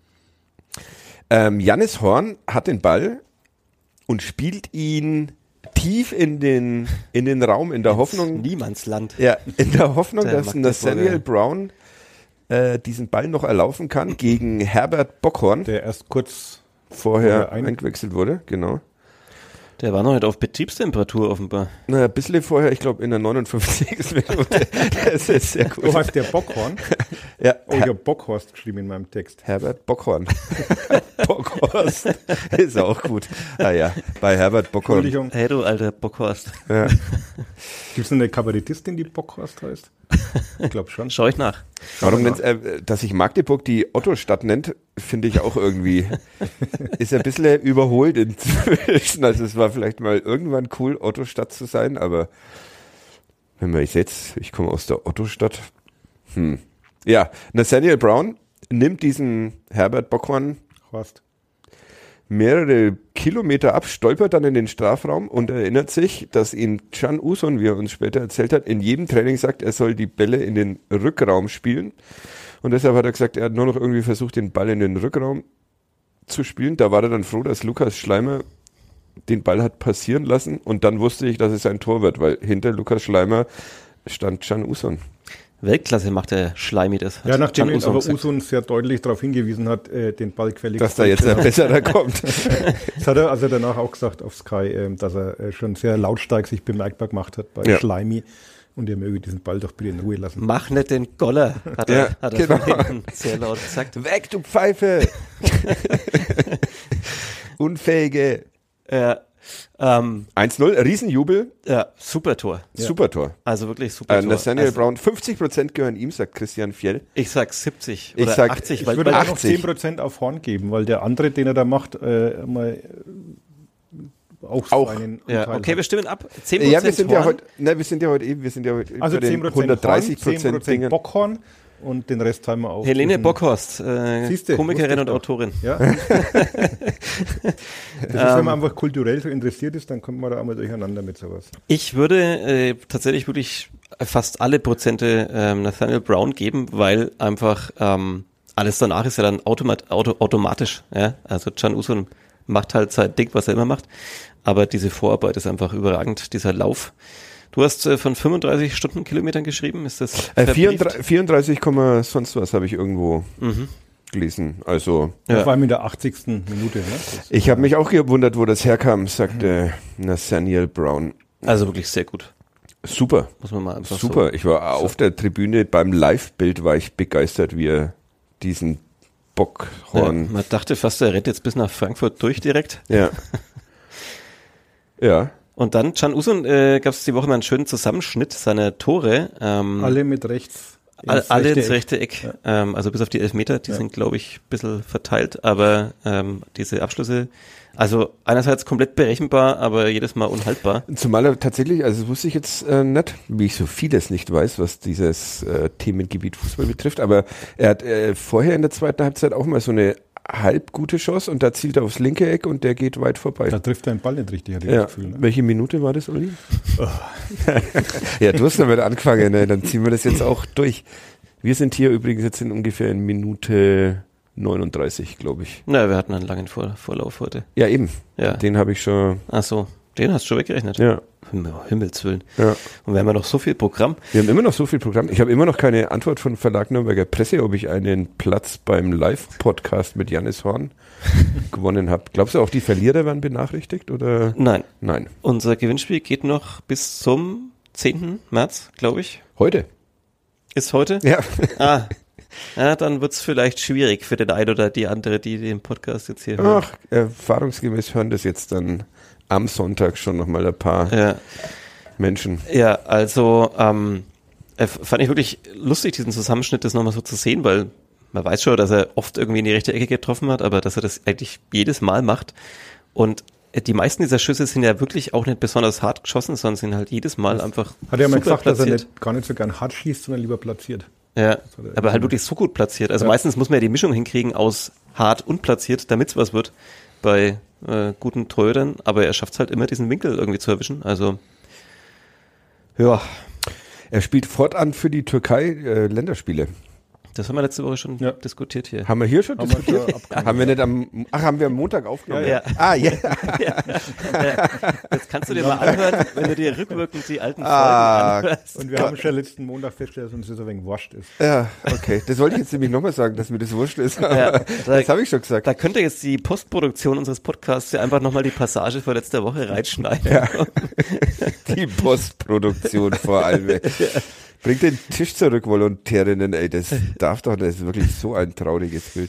Jannis Horn hat den Ball und spielt ihn tief in den Raum, in der Hoffnung. Niemandsland. Ja, in der Hoffnung, Der dass Magdeburger. Nathaniel Brown diesen Ball noch erlaufen kann gegen Herbert Bockhorn, Der erst kurz vorher vorher eingewechselt wurde, genau. Der war noch nicht auf Betriebstemperatur offenbar. Naja, ein bisschen vorher, ich glaube in der 59. Minute. Das ist sehr gut. Du heißt der Bockhorn. Ja, Oh, ich habe Bockhorst geschrieben in meinem Text. Herbert Bockhorn. Bockhorst ist auch gut. Ah ja, bei Herbert Bockhorn. Entschuldigung. Hey du alter Bockhorst. Ja. Gibt es eine Kabarettistin, die Bockhorst heißt? Ich glaube schon. Schau ich nach. Warum nennt dass sich Magdeburg die Otto-Stadt nennt, finde ich auch irgendwie, ist ein bisschen überholt inzwischen. Also es war vielleicht mal irgendwann cool, Otto-Stadt zu sein, aber wenn man jetzt, ich komme aus der Otto-Stadt. Ja, Nathaniel Brown nimmt diesen Herbert Bockhorn Horst. mehrere Kilometer ab, stolpert dann in den Strafraum und erinnert sich, dass ihn Can Uson, wie er uns später erzählt hat, in jedem Training sagt, er soll die Bälle in den Rückraum spielen. Und deshalb hat er gesagt, er hat nur noch irgendwie versucht, den Ball in den Rückraum zu spielen. Da war er dann froh, dass Lukas Schleimer den Ball hat passieren lassen. Und dann wusste ich, dass es ein Tor wird, weil hinter Lukas Schleimer stand Can Uson. Weltklasse macht der Schleimi das. Ja, nachdem Can jetzt aber gesagt. Usun sehr deutlich darauf hingewiesen hat, den Ball quellig. Dass da jetzt ein besserer kommt. Das hat er also danach auch gesagt auf Sky, dass er schon sehr lautstark sich bemerkbar gemacht hat bei Ja. Schleimi und er möge diesen Ball doch bitte in Ruhe lassen. Mach nicht den Goller, hat er, Ja, hat er genau. von hinten sehr laut gesagt. Weg, du Pfeife! Unfähige. 1-0, Riesenjubel, Super Tor. super Tor. Also wirklich super Tor. Nathaniel Also, Brown, 50% gehören ihm, sagt Christian Fjell. ich sag 70 Ich oder sag- 80, Ich weil, würde weil auch noch 80. 10% auf Horn geben, weil der andere, den er da macht, mal auch Auch. seinen ja, Anteil okay, hat. wir stimmen ab. 10% Ja, wir sind ja Horn. heute, ne, wir sind ja heute Also über den 10% 130% 10% Dingen. Bockhorn und den Rest teilen wir auf. Helene zwischen- Bockhorst, Siehste, Komikerin wusste und ich doch. Autorin. Ja. Das ist, wenn man einfach kulturell so interessiert ist, dann kommt man da einmal durcheinander mit sowas. Ich würde tatsächlich wirklich fast alle Prozente Nathaniel Brown geben, weil einfach alles danach ist ja dann automatisch. Ja? Also Can Usun macht halt sein Ding, was er immer macht, aber diese Vorarbeit ist einfach überragend, dieser Lauf. Du hast von 35 Stundenkilometern geschrieben, ist das verbrieft? 34, sonst was habe ich irgendwo gelesen. Also Ja. Vor allem in der 80. Minute. Ne? Das- ich habe mich auch gewundert, wo das herkam, sagte Nathaniel Brown. Also wirklich sehr gut, Super, muss man mal einfach super. Ich war auf der Tribüne, beim Live-Bild war ich begeistert, wie er diesen so. Ja, Bockhorn. man dachte fast, er rennt jetzt bis nach Frankfurt durch direkt. Ja. Ja. Und dann, Can Usun, gab es die Woche mal einen schönen Zusammenschnitt seiner Tore. Alle mit rechts. Alle ins rechte rechte Eck. Also bis auf die Elfmeter, die sind, glaube ich, ein bisschen verteilt. Aber diese Abschlüsse, also einerseits komplett berechenbar, aber jedes Mal unhaltbar. Zumal er tatsächlich, also das wusste ich jetzt nicht, wie ich so vieles nicht weiß, was dieses Themengebiet Fußball betrifft, aber er hat vorher in der zweiten Halbzeit auch mal so eine halb gute Chance und da zielt er aufs linke Eck und der geht weit vorbei. Da trifft er den Ball nicht richtig, hatte ich Ja. das Gefühl. Ne? Welche Minute war das, Olli? Ja, du hast damit angefangen, ne? Dann ziehen wir das jetzt auch durch. Wir sind hier übrigens jetzt in ungefähr in Minute 39, glaube ich. Na, wir hatten einen langen Vorlauf heute. Ja, eben. Ja. Den habe ich schon, Ach so, den hast du schon weggerechnet. ja. Himmels Willen. Ja. Und wir haben ja noch so viel Programm. Wir haben immer noch so viel Programm. Ich habe immer noch keine Antwort von Verlag Nürnberger Presse, ob ich einen Platz beim Live-Podcast mit Jannis Horn gewonnen habe. Glaubst du, auch die Verlierer werden benachrichtigt oder? Nein, Nein. unser Gewinnspiel geht noch bis zum 10. März, glaube ich. Heute? Ist heute? Ja. Ja, dann wird's vielleicht schwierig für den einen oder die andere, die den Podcast jetzt hier hören. Ach, erfahrungsgemäß hören das jetzt dann am Sonntag schon nochmal ein paar Ja. Menschen. Ja, also fand ich wirklich lustig, diesen Zusammenschnitt das nochmal so zu sehen, weil man weiß schon, dass er oft irgendwie in die rechte Ecke getroffen hat, aber dass er das eigentlich jedes Mal macht. Und die meisten dieser Schüsse sind ja wirklich auch nicht besonders hart geschossen, sondern sind halt jedes Mal einfach Hat er mal super gesagt, dass er platziert. gar nicht so gern hart schießt, sondern lieber platziert. Ja, hat er aber halt wirklich so gut platziert. Also Ja. meistens muss man ja die Mischung hinkriegen aus hart und platziert, damit es was wird bei guten Torhütern, aber er schafft es halt immer, diesen Winkel irgendwie zu erwischen. Also, ja. Er spielt fortan für die Türkei Länderspiele. Das haben wir letzte Woche schon diskutiert hier. Haben wir hier schon diskutiert? Haben wir nicht haben wir am Montag aufgenommen? Ja. Ja. Jetzt kannst du dir mal anhören, wenn du dir rückwirkend die alten Folgen anhörst. Und wir haben schon letzten Montag festgestellt, dass uns das ein wenig wurscht ist. Ja, okay. Das wollte ich jetzt nämlich nochmal sagen, dass mir das wurscht ist. Das habe ich schon gesagt. Da könnte jetzt die Postproduktion unseres Podcasts ja einfach nochmal die Passage vor letzter Woche reinschneiden. Ja. Die Postproduktion vor allem. Bringt den Tisch zurück, Volontärinnen, ey, das darf doch, das ist wirklich so ein trauriges Bild.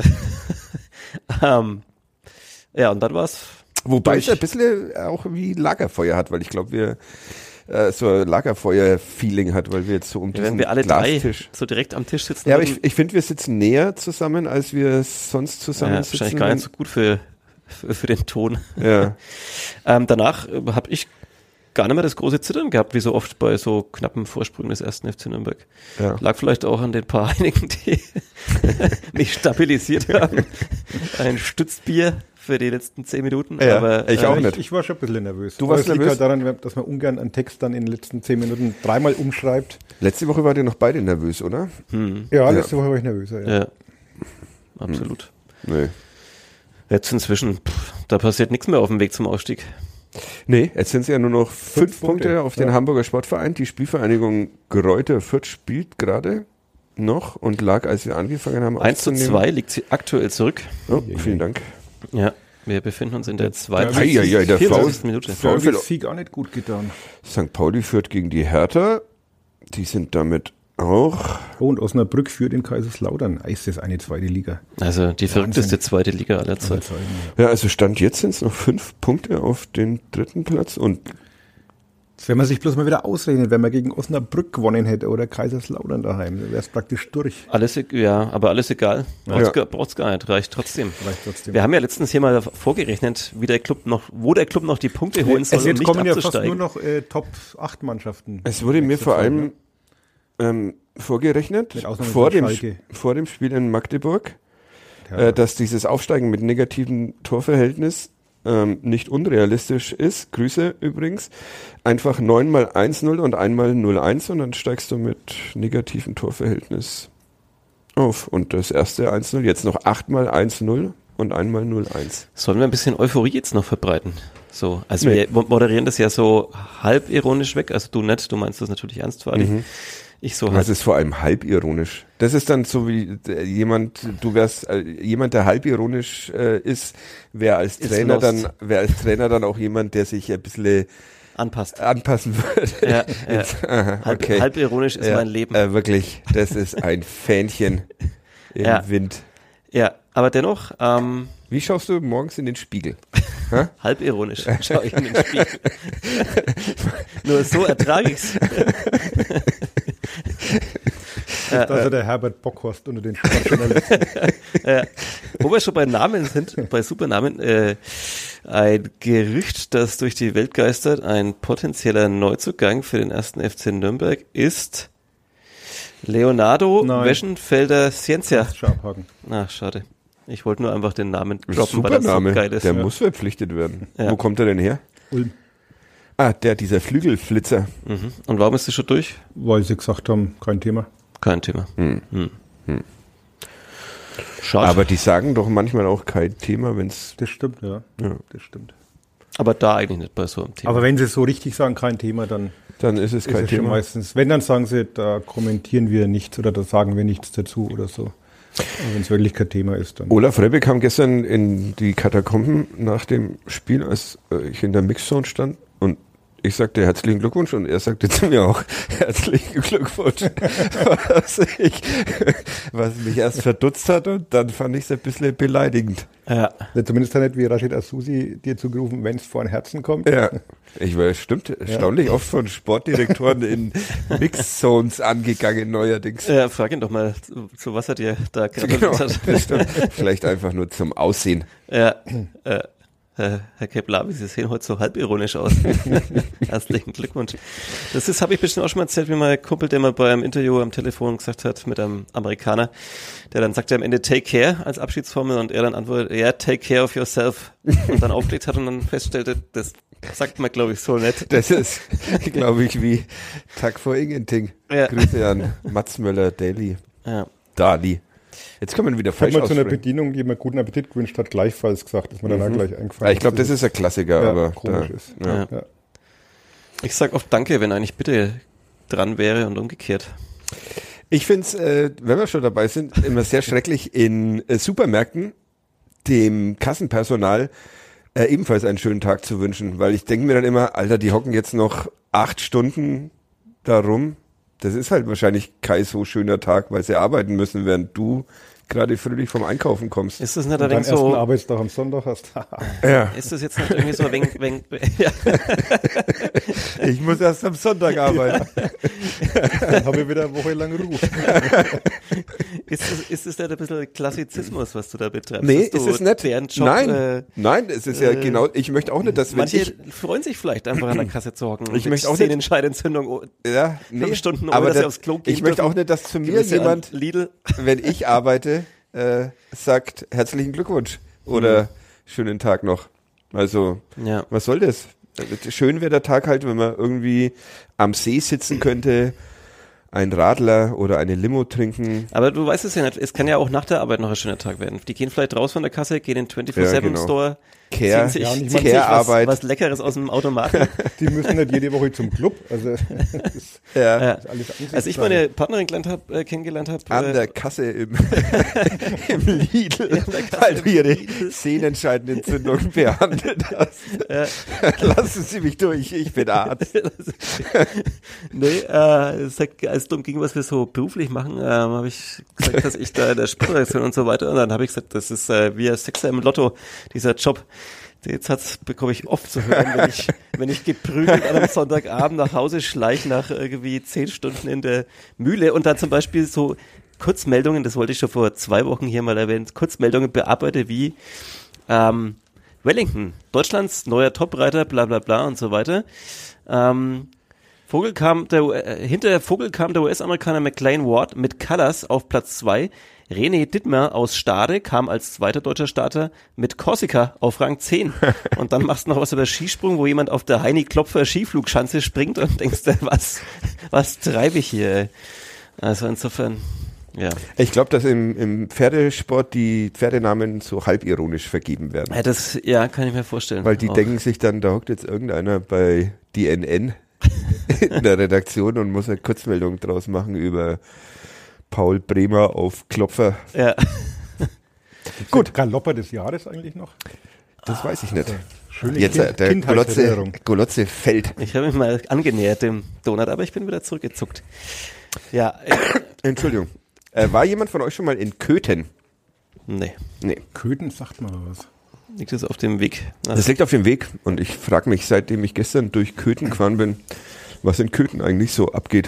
Ja, und dann war's. Wobei es ein bisschen auch wie Lagerfeuer hat, weil ich glaube, wir so ein Lagerfeuer-Feeling hat, weil wir jetzt so um diesen wenn wir alle Glastisch drei so direkt am Tisch sitzen. Ja, aber ich finde, wir sitzen näher zusammen, als wir sonst zusammen sitzen. Wahrscheinlich gar nicht so gut für den Ton. Ja. Danach habe ich gar nicht mehr das große Zittern gehabt, wie so oft bei so knappen Vorsprüngen des 1. FC Nürnberg. Ja. Lag vielleicht auch an den paar einigen, die mich stabilisiert haben. Ein Stützbier für die letzten 10 Minuten. Ja, aber ich auch nicht. Ich war schon ein bisschen nervös. Du warst nervös? Es liegt halt daran, dass man ungern einen Text dann in den letzten 10 Minuten dreimal umschreibt. Letzte Woche wart ihr noch beide nervös, oder? Ja, letzte Woche war ich nervöser. Ja, absolut. Nee. Jetzt inzwischen, da passiert nichts mehr auf dem Weg zum Ausstieg. Nee, jetzt sind es ja nur noch 5 Punkte auf den Hamburger Sportverein. Die Spielvereinigung Greuther Fürth spielt gerade noch und lag, als wir angefangen haben, 1:2 liegt sie aktuell zurück. Oh, vielen Dank. Ja, wir befinden uns in der zweiten der 24. Minute. Sieg auch nicht gut getan. St. Pauli führt gegen die Hertha. Die sind damit auch. Oh, und Osnabrück führt in Kaiserslautern. Ist das eine zweite Liga? Also die verrückteste zweite Liga aller Zeiten. Ja, also Stand jetzt sind es noch 5 Punkte auf den 3. Platz und wenn man sich bloß mal wieder ausrechnet, wenn man gegen Osnabrück gewonnen hätte oder Kaiserslautern daheim, dann wäre es praktisch durch. Aber alles egal. Braucht's gar nicht, reicht trotzdem. Wir haben ja letztens hier mal vorgerechnet, wo der Club noch die Punkte holen soll, um nicht kommen abzusteigen. Ja fast nur noch Top-8-Mannschaften. Es wurde mir vor allem vorgerechnet, vor dem Spiel in Magdeburg, dass dieses Aufsteigen mit negativem Torverhältnis nicht unrealistisch ist. Grüße übrigens. Einfach 9-mal 1-0 und einmal 0-1 und dann steigst du mit negativem Torverhältnis auf. Und das erste 1-0, jetzt noch 8-mal 1-0 und einmal 0-1. Sollen wir ein bisschen Euphorie jetzt noch verbreiten? So, also wir moderieren das ja so halb ironisch weg, also du nicht, du meinst das natürlich ernst, Fadi. Ich so halt. Das ist vor allem halbironisch. Das ist dann so wie jemand, der halbironisch ist, wäre als Trainer dann auch jemand, der sich ein bisschen anpassen würde. Ja. Halbironisch ist mein Leben. Wirklich, das ist ein Fähnchen im Wind. Ja, aber dennoch. Wie schaust du morgens in den Spiegel? Halbironisch schaue ich in den Spiegel. Nur so ertrage ich's. Das ist also der Herbert Bockhorst unter den Sportjournalisten. Wo wir schon bei Namen sind, bei Supernamen, ein Gerücht, das durch die Welt geistert, ein potenzieller Neuzugang für den 1. FC Nürnberg ist Leonardo Weschenfelder Ciencia. Ach, schade. Ich wollte nur einfach den Namen droppen, weil das so geil ist. Der muss verpflichtet werden. Ja. Wo kommt er denn her? Ulm. Dieser Flügelflitzer. Und warum ist das schon durch? Weil sie gesagt haben, kein Thema. Kein Thema. Schade. Aber die sagen doch manchmal auch kein Thema, wenn es... Das stimmt, ja. Das stimmt. Aber da eigentlich nicht bei so einem Thema. Aber wenn sie so richtig sagen, kein Thema, dann ist es kein Thema. Meistens, wenn, dann sagen sie, da kommentieren wir nichts oder da sagen wir nichts dazu oder so. Wenn es wirklich kein Thema ist, dann. Olaf Rebbe kam gestern in die Katakomben nach dem Spiel, als ich in der Mixzone stand und ich sagte herzlichen Glückwunsch und er sagte zu mir auch herzlichen Glückwunsch, was mich erst verdutzt hat und dann fand ich es ein bisschen beleidigend. Ja. Zumindest nicht wie Rashid Asusi dir zugerufen, wenn es vor ein Herzen kommt. Ja, stimmt, erstaunlich oft von Sportdirektoren in Mixzones angegangen neuerdings. Ja, frag ihn doch mal, zu was er dir da gratuliert hat. Das stimmt. Vielleicht einfach nur zum Aussehen. Ja, Herr Kepler, Sie sehen heute so halbironisch aus. Herzlichen Glückwunsch. Das habe ich bestimmt auch schon mal erzählt, wie mein Kumpel, der mal bei einem Interview am Telefon gesagt hat mit einem Amerikaner, der dann sagte am Ende Take Care als Abschiedsformel und er dann antwortet, ja, take care of yourself und dann aufgelegt hat und dann feststellte, das sagt man, glaube ich, so nett. Das ist, glaube ich, wie Tag vor Ingenting. Ja. Grüße an Mats Möller-Daly. Ja. Dali. Jetzt kann man wieder falsch aussprechen. Hat man zu einer aussprechen. Bedienung, die mir guten Appetit gewünscht hat, gleichfalls gesagt, dass man dann auch gleich eingefallen Ja, ich glaube, das ist ein Klassiker, ja, aber komisch ist. Ja. Ja. Ich sag oft Danke, wenn eigentlich bitte dran wäre und umgekehrt. Ich finde es, wenn wir schon dabei sind, immer sehr schrecklich in Supermärkten dem Kassenpersonal ebenfalls einen schönen Tag zu wünschen, weil ich denke mir dann immer, Alter, die hocken jetzt noch 8 Stunden da rum. Das ist halt wahrscheinlich kein so schöner Tag, weil sie arbeiten müssen, während du gerade fröhlich vom Einkaufen kommst. Ist das nicht und allerdings deinen ersten so? Arbeitstag am Sonntag hast. Ja. Ist das jetzt nicht irgendwie so wenn ja. Ich muss erst am Sonntag arbeiten. Dann habe ich wieder eine Woche lang Ruhe. Ist das nicht ein bisschen Klassizismus, was du da betreibst? Nee, ist es nicht. Job, Nein, es ist ja genau, ich möchte auch nicht, dass wenn manche freuen sich vielleicht einfach an der Kasse zu hocken. Ich möchte auch nicht Entscheidungsentzündung. Ja, 5 Stunden, ohne aber dass sie aufs Klo gehen ich möchte dürfen. auch nicht, dass zu mir Grüße jemand, an Lidl. wenn ich arbeite, sagt herzlichen Glückwunsch oder schönen Tag noch. Also, Ja. was soll das? Schön wäre der Tag halt, wenn man irgendwie am See sitzen könnte, ein Radler oder eine Limo trinken. Aber du weißt es ja nicht, es kann ja auch nach der Arbeit noch ein schöner Tag werden. Die gehen vielleicht raus von der Kasse, gehen in den 24/7-Store, Care, ziehen ja, und ich sich meine, Care-Arbeit. was Leckeres aus dem Automaten. Die müssen nicht jede Woche zum Club. Also das ist Ja. alles Ansichtssache. Als ich meine Partnerin kennengelernt habe, An der Kasse im Lidl, weil du ihre Sehnenscheidenentzündung behandelt hast. Lassen Sie mich durch, ich bin Arzt. nee, als es darum ging, was wir so beruflich machen, habe ich gesagt, dass ich da in der Sportredaktion und so weiter, und dann habe ich gesagt, das ist wie ein Sechser im Lotto, dieser Job. Jetzt bekomme ich oft zu hören, wenn ich geprügelt an einem Sonntagabend nach Hause schleiche, nach irgendwie 10 Stunden in der Mühle und dann zum Beispiel so Kurzmeldungen, das wollte ich schon vor 2 Wochen hier mal erwähnen, Kurzmeldungen bearbeite wie Wellington, Deutschlands neuer Topreiter, bla bla bla und so weiter. Hinter Vogel kam der US-Amerikaner McLean Ward mit Colors auf Platz 2. René Dittmer aus Stade kam als zweiter deutscher Starter mit Korsika auf Rang 10. Und dann machst du noch was über Skisprung, wo jemand auf der Heini-Klopfer Skiflugschanze springt und denkst, was treibe ich hier? Also insofern, ja. Ich glaube, dass im Pferdesport die Pferdenamen so halbironisch vergeben werden. Ja, kann ich mir vorstellen. Weil die auch. denken sich dann, da hockt jetzt irgendeiner bei DNN in der Redaktion und muss eine Kurzmeldung draus machen über Paul Bremer auf Klopfer. Ja. Gut. Galopper des Jahres eigentlich noch? Das weiß ich nicht. Schöne Jetzt der Kindheitserinnerung. Golotze fällt. Ich habe mich mal angenähert dem Donut, aber ich bin wieder zurückgezuckt. Ja. Entschuldigung. War jemand von euch schon mal in Köthen? Nee. Köthen sagt mal was. Liegt das auf dem Weg? Das liegt auf dem Weg und ich frage mich, seitdem ich gestern durch Köthen gefahren bin, was in Köthen eigentlich so abgeht.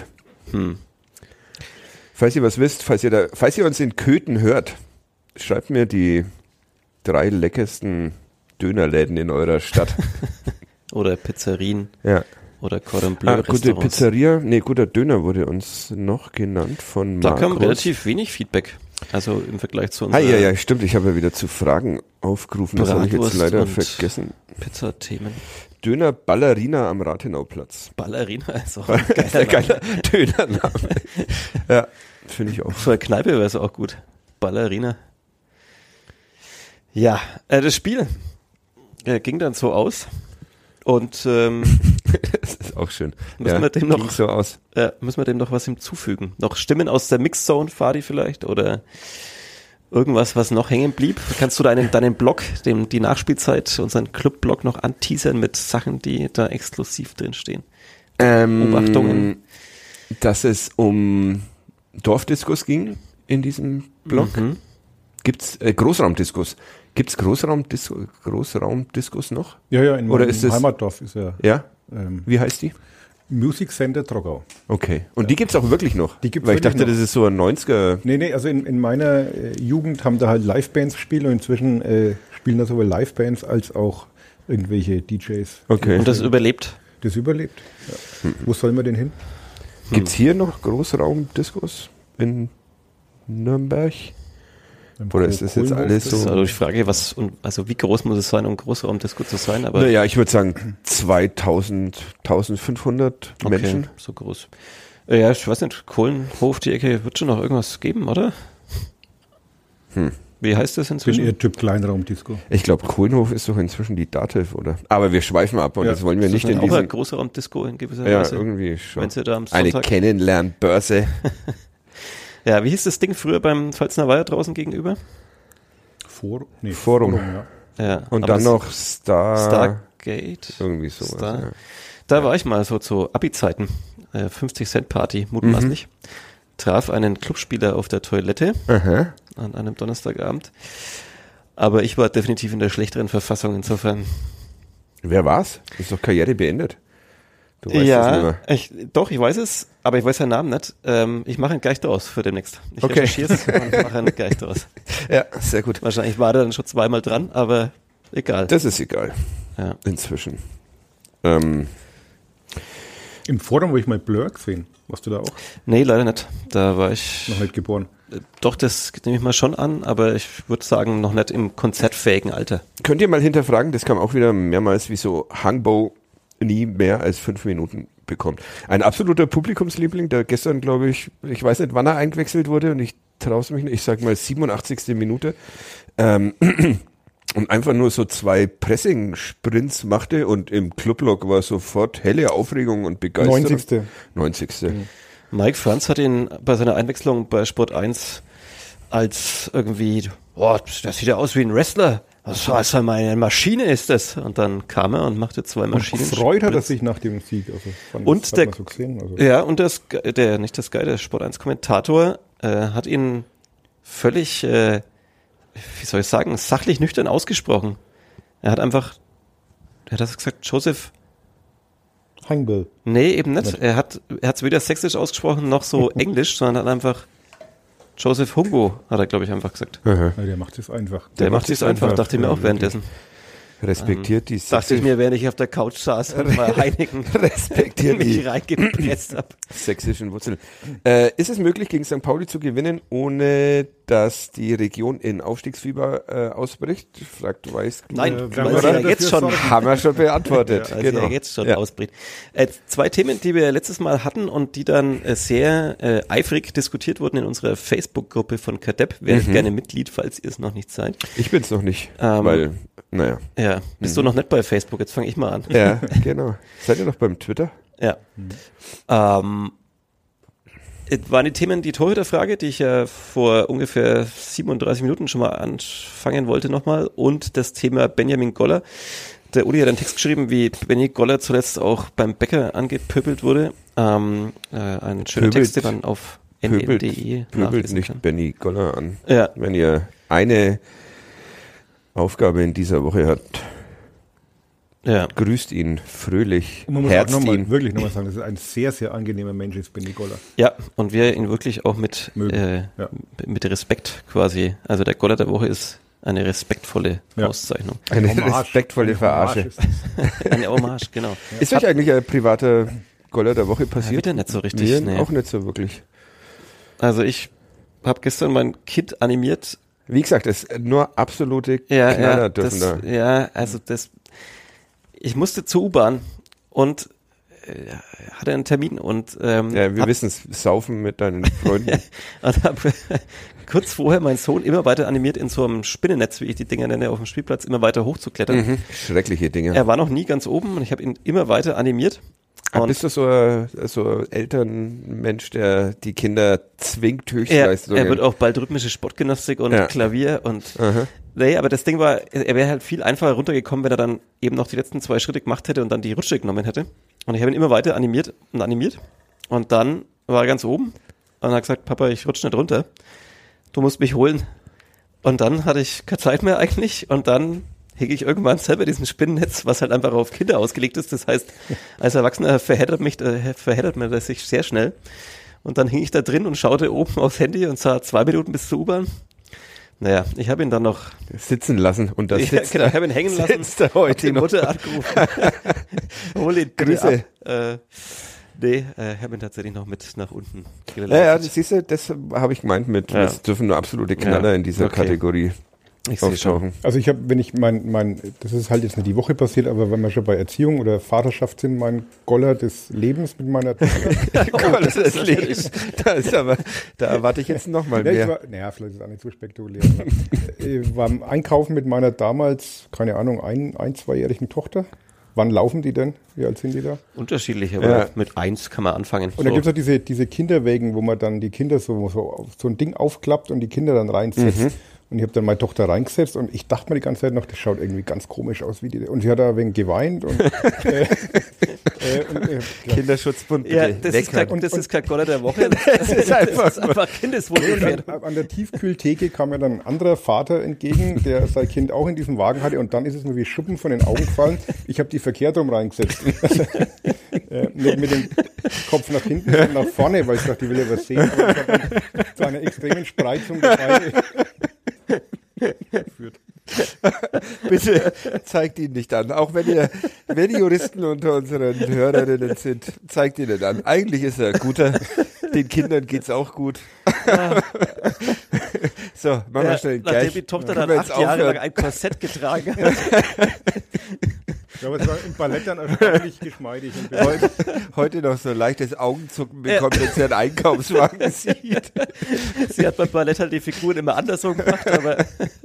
Falls ihr was wisst, falls ihr uns in Köthen hört, schreibt mir die 3 leckersten Dönerläden in eurer Stadt. Oder Pizzerien. Ja. Oder Cordon Bleu gute Pizzeria, guter Döner wurde uns noch genannt von Da Markus. kam relativ wenig Feedback. Also im Vergleich zu uns. Ja, stimmt. Ich habe ja wieder zu Fragen aufgerufen. Das habe ich jetzt Bratwurst leider und vergessen. Pizzathemen. Döner Ballerina am Rathenauplatz. Ballerina ist auch ein geiler Dönername. Ja, finde ich auch. Für eine Kneipe wäre es auch gut. Ballerina. Ja, das Spiel ging dann so aus. Und das ist auch schön. Müssen wir dem noch ging so aus. Müssen wir dem noch was hinzufügen? Noch Stimmen aus der Mixzone, Fadi vielleicht? Oder irgendwas, was noch hängen blieb? Kannst du deinen Blog, die Nachspielzeit, unseren Club-Blog noch anteasern mit Sachen, die da exklusiv drinstehen? Beobachtungen? Dass es um Dorfdiskus ging in diesem Blog. Gibt's Großraumdiskus? Gibt's Großraumdiskus noch? Ja, in Oder meinem ist das, Heimatdorf ist ja. Ja? Wie heißt die? Music Center Trockau. Okay. Und die gibt's auch wirklich noch? Die gibt's Weil ich dachte, noch. das ist so ein 90er... Nee, also in meiner Jugend haben da halt Livebands gespielt und inzwischen spielen da sowohl Livebands als auch irgendwelche DJs. Okay. Und das überlebt. Das überlebt. Ja. Wo soll man denn hin? Gibt's hier noch Großraumdiskos in Nürnberg? Oder ist das jetzt alles Das ist so? also die Frage, wie groß muss es sein, um Großraumdisco zu sein? Aber Naja, ich würde sagen 2000, 1500 Menschen. so groß. Ja, ich weiß nicht, Kohlenhof, die Ecke, wird schon noch irgendwas geben, oder? Wie heißt das Ich bin inzwischen? eher Typ Kleinraumdisco. Ich glaube, Kohlenhof ist doch inzwischen die Dativ, oder? Aber wir schweifen ab und Ja. das wollen wir Ist nicht das in auch ein diesem... Großraumdisco in gewisser Ja, Weise? irgendwie schon. Wenn sie da am Eine Sonntag... Kennenlernbörse. Ja, wie hieß das Ding früher beim Pfalzner Weiher draußen gegenüber? Forum. Ja. Ja, Und aber dann noch Stargate. irgendwie sowas. Star. Ja. Da war ich mal so zu Abi-Zeiten, 50-Cent-Party, mutmaßlich. Traf einen Clubspieler auf der Toilette Aha. an einem Donnerstagabend. Aber ich war definitiv in der schlechteren Verfassung, insofern. Wer war's? Ist doch Karriere beendet. Du weißt das nicht Ja, mehr. ich weiß es, aber ich weiß seinen Namen nicht. Ich mache ihn gleich draus für demnächst. Ich Okay. recherchiere es und mache ihn gleich draus. Ja, sehr gut. Wahrscheinlich war der dann schon zweimal dran, aber egal. Das ist egal. Ja. Inzwischen. Im Forum habe ich mal Blur gesehen. Warst du da auch? Nee, leider nicht. Da war ich... Noch nicht geboren. Doch, das nehme ich mal schon an, aber ich würde sagen, noch nicht im konzertfähigen Alter. Könnt ihr mal hinterfragen, das kam auch wieder mehrmals, wieso Hangbo nie mehr als 5 Minuten bekommt. Ein absoluter Publikumsliebling, der gestern, glaube ich weiß nicht, wann er eingewechselt wurde und ich traue es mich nicht, ich sage mal 87. Minute. Und einfach nur so 2 Pressing-Sprints machte und im Clublog war sofort helle Aufregung und Begeisterung. 90. Mike Franz hat ihn bei seiner Einwechslung bei Sport 1 als irgendwie, boah, das sieht ja aus wie ein Wrestler. Was für eine Maschine ist das? Und dann kam er und machte 2 Maschinen. Gefreut hat er sich nach dem Sieg. Also Und der, so gesehen, also. ja, und der Sport 1 Kommentator hat ihn völlig, wie soll ich sagen, sachlich nüchtern ausgesprochen. Er hat das gesagt, Joseph. Hangbill. Nee, eben nicht. Er hat es weder sächsisch ausgesprochen noch so englisch, sondern hat einfach Joseph Hungo, hat er, glaube ich, einfach gesagt. Ja, der macht es einfach. Der macht es einfach, dachte ich mir auch währenddessen. Respektiert die Dachte ich mir, während ich auf der Couch saß und bei Heineken Respektiert die mich reingepresst habe. sächsischen Wurzeln. Ist es möglich, gegen St. Pauli zu gewinnen, ohne dass die Region in Aufstiegsfieber ausbricht? Fragt Weiß. Nein, wir weil haben sie ja dafür jetzt schon, sorgen. Haben wir schon beantwortet. weil sie ja jetzt schon ausbricht. 2 Themen, die wir letztes Mal hatten und die dann sehr eifrig diskutiert wurden in unserer Facebook-Gruppe von Kadepp. Werdet gerne Mitglied, falls ihr es noch nicht seid. Ich bin's noch nicht, weil, naja. Ja, bist du noch nicht bei Facebook? Jetzt fange ich mal an. Ja, genau. Seid ihr noch beim Twitter? Ja. Es waren die Themen, die Torhüterfrage, die ich ja vor ungefähr 37 Minuten schon mal anfangen wollte nochmal, und das Thema Benjamin Goller. Der Uli hat einen Text geschrieben, wie Benny Goller zuletzt auch beim Bäcker angepöbelt wurde. Ein schöner Text, den man auf nl.de Pöbelt nachlesen nicht kann. Benny Goller an. Ja. Wenn ihr eine Aufgabe in dieser Woche habt, Ja. grüßt ihn fröhlich, Und man muss auch herzt ihn. wirklich nochmal sagen, dass er ein sehr, sehr angenehmer Mensch ist, Benny Goller. Ja, und wir ihn wirklich auch mit Mögen, ja. mit Respekt quasi, also der Goller der Woche ist eine respektvolle Ja. Auszeichnung. Eine Hommage. respektvolle Eine Verarsche. Hommage ist das. Eine Hommage, genau. Ist euch eigentlich ein privater Goller der Woche Ja, passiert? wieder nicht so richtig. Mir Nee. auch nicht so wirklich. Also ich habe gestern mein Kind animiert. Wie gesagt, es nur absolute Ja, Knaller ja, dürfen da. ich musste zur U-Bahn und hatte einen Termin und Ja, wir wissen es, saufen mit deinen Freunden. und habe kurz vorher meinen Sohn immer weiter animiert, in so einem Spinnennetz, wie ich die Dinger nenne, auf dem Spielplatz immer weiter hochzuklettern. Mhm. Schreckliche Dinge. Er war noch nie ganz oben und ich habe ihn immer weiter animiert. Und Bist du so ein Elternmensch, der die Kinder zwingt, Höchstleistungen? er wird auch bald rhythmische Sportgymnastik und Ja. Klavier und nee, aber das Ding war, er wäre halt viel einfacher runtergekommen, wenn er dann eben noch die letzten 2 Schritte gemacht hätte und dann die Rutsche genommen hätte. Und ich habe ihn immer weiter animiert und dann war er ganz oben und hat gesagt, Papa, ich rutsche nicht runter. Du musst mich holen. Und dann hatte ich keine Zeit mehr eigentlich und dann hege ich irgendwann selber diesen Spinnennetz, was halt einfach auf Kinder ausgelegt ist. Das heißt, als Erwachsener verheddert man das sich sehr schnell. Und dann hing ich da drin und schaute oben aufs Handy und sah 2 Minuten bis zur U-Bahn. Naja, ich habe ihn dann noch sitzen lassen und das ich habe ihn hängen lassen. Sitzt er heute die noch. Mutter angerufen. Hol ihn bitte Grüße. ab. Nee, ich habe ihn tatsächlich noch mit nach unten geleitet. Ja, siehst du, das habe ich gemeint mit, es dürfen nur absolute Knaller in dieser Kategorie Ich sehe schon. auftauchen. Also ich habe, wenn ich das ist halt jetzt nicht die Woche passiert, aber wenn wir schon bei Erziehung oder Vaterschaft sind, mein Goller des Lebens mit meiner Das ist Lebens. Da erwarte ich jetzt noch mal mehr. Vielleicht ist es auch nicht so spektakulär. Ich war am Einkaufen mit meiner damals, keine Ahnung, 2-jährigen Tochter. Wann laufen die denn? Wie alt sind die da? Unterschiedlich, aber mit 1 kann man anfangen. Und da gibt es auch diese Kinderwägen, wo man dann die Kinder so ein Ding aufklappt und die Kinder dann reinsetzt. Und ich habe dann meine Tochter reingesetzt und ich dachte mir die ganze Zeit noch, das schaut irgendwie ganz komisch aus. Und sie hat da ein wenig geweint. Und, Kinderschutzbund, bitte. Ja, das ist kein Goller der Woche. Das ist einfach Kindeswohlgefährdung. An der Tiefkühltheke kam mir dann ein anderer Vater entgegen, der sein Kind auch in diesem Wagen hatte. Und dann ist es mir wie Schuppen von den Augen gefallen. Ich habe die verkehrt rum reingesetzt. Mit dem Kopf nach hinten und nach vorne, weil ich dachte, die will ja was sehen. Aber ich habe dann zu einer extremen Spreizung der Beine geführt. Bitte zeigt ihn nicht an. Auch wenn Juristen unter unseren Hörerinnen sind, zeigt ihn nicht an. Eigentlich ist er guter. Den Kindern geht's auch gut. So, machen wir schnell gleich. Nachdem die Tochter dann 8 Jahre lang ein Korsett getragen hat. Ja, aber es war im Ballett dann erstaunlich geschmeidig. Heute noch so leichtes Augenzucken bekommen, wenn sie einen Einkaufswagen sieht. Sie hat beim Ballett halt die Figuren immer andersrum gemacht, aber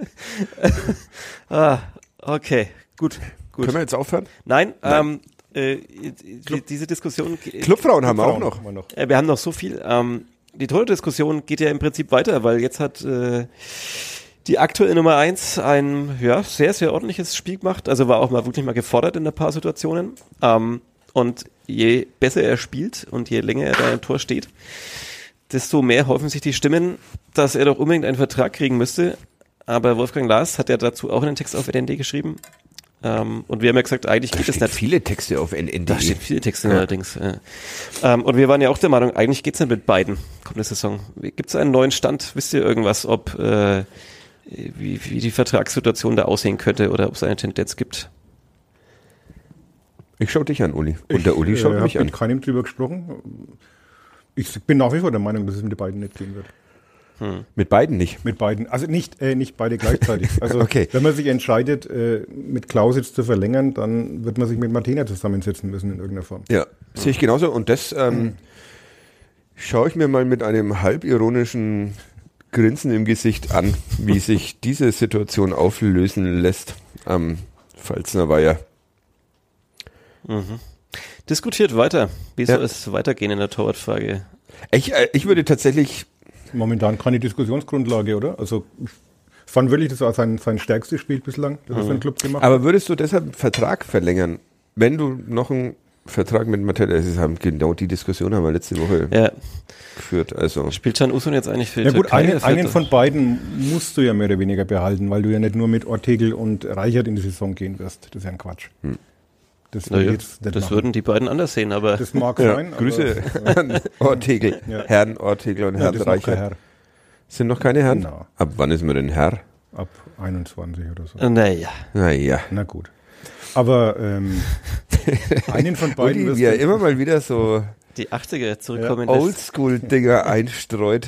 okay, gut. Können wir jetzt aufhören? Nein, diese Diskussion... Clubfrauen haben wir auch noch. Wir haben noch so viel. Die Tore-Diskussion geht ja im Prinzip weiter, weil jetzt hat die aktuelle Nummer 1 ein sehr, sehr ordentliches Spiel gemacht. Also war auch mal wirklich mal gefordert in ein paar Situationen. Und je besser er spielt und je länger er da im Tor steht, desto mehr häufen sich die Stimmen, dass er doch unbedingt einen Vertrag kriegen müsste. Aber Wolfgang Lars hat ja dazu auch einen Text auf NND geschrieben. Und wir haben ja gesagt, eigentlich geht es nicht. Viele Texte auf NND. Da steht viele Texte allerdings. Und wir waren ja auch der Meinung, eigentlich geht's nicht mit beiden kommende Saison. Gibt es einen neuen Stand? Wisst ihr irgendwas, ob wie die Vertragssituation da aussehen könnte oder ob es eine Tendenz gibt? Ich schaue dich an, Uli. Und der Uli schaut mich an. Ich habe mit keinem drüber gesprochen. Ich bin nach wie vor der Meinung, dass es mit beiden nicht gehen wird. Mit beiden nicht? Mit beiden. Also nicht beide gleichzeitig. Also okay. Wenn man sich entscheidet, mit Klaus jetzt zu verlängern, dann wird man sich mit Martina zusammensetzen müssen in irgendeiner Form. Ja, sehe ich genauso. Und das schaue ich mir mal mit einem halbironischen Grinsen im Gesicht an, wie sich diese Situation auflösen lässt am Pfalzner Weiher. Diskutiert weiter. Wie soll es weitergehen in der Torwartfrage? Ich würde tatsächlich... Momentan keine Diskussionsgrundlage, oder? Also ich fand wirklich, das war sein stärkstes Spiel bislang, das er für den Club gemacht hat. Aber würdest du deshalb einen Vertrag verlängern, wenn du noch einen Vertrag mit Matthias haben? Genau die Diskussion haben wir letzte Woche geführt. Also spielt Can Uzun jetzt eigentlich für die Türkei? Ja gut, einen oder? von beiden musst du ja mehr oder weniger behalten, weil du ja nicht nur mit Ortegel und Reichert in die Saison gehen wirst. Das ist ja ein Quatsch. Das würden die beiden anders sehen, aber das mag sein. Grüße an Ortegel, Herrn Ortegel und Herrn Reichert. Sind noch keine Herren? No. Ab wann ist man denn Herr? Ab 21 oder so. Naja. Na gut. Aber einen von beiden Uli, wie er immer mal wieder so die 80er zurückkommen lässt. Oldschool-Dinger einstreut.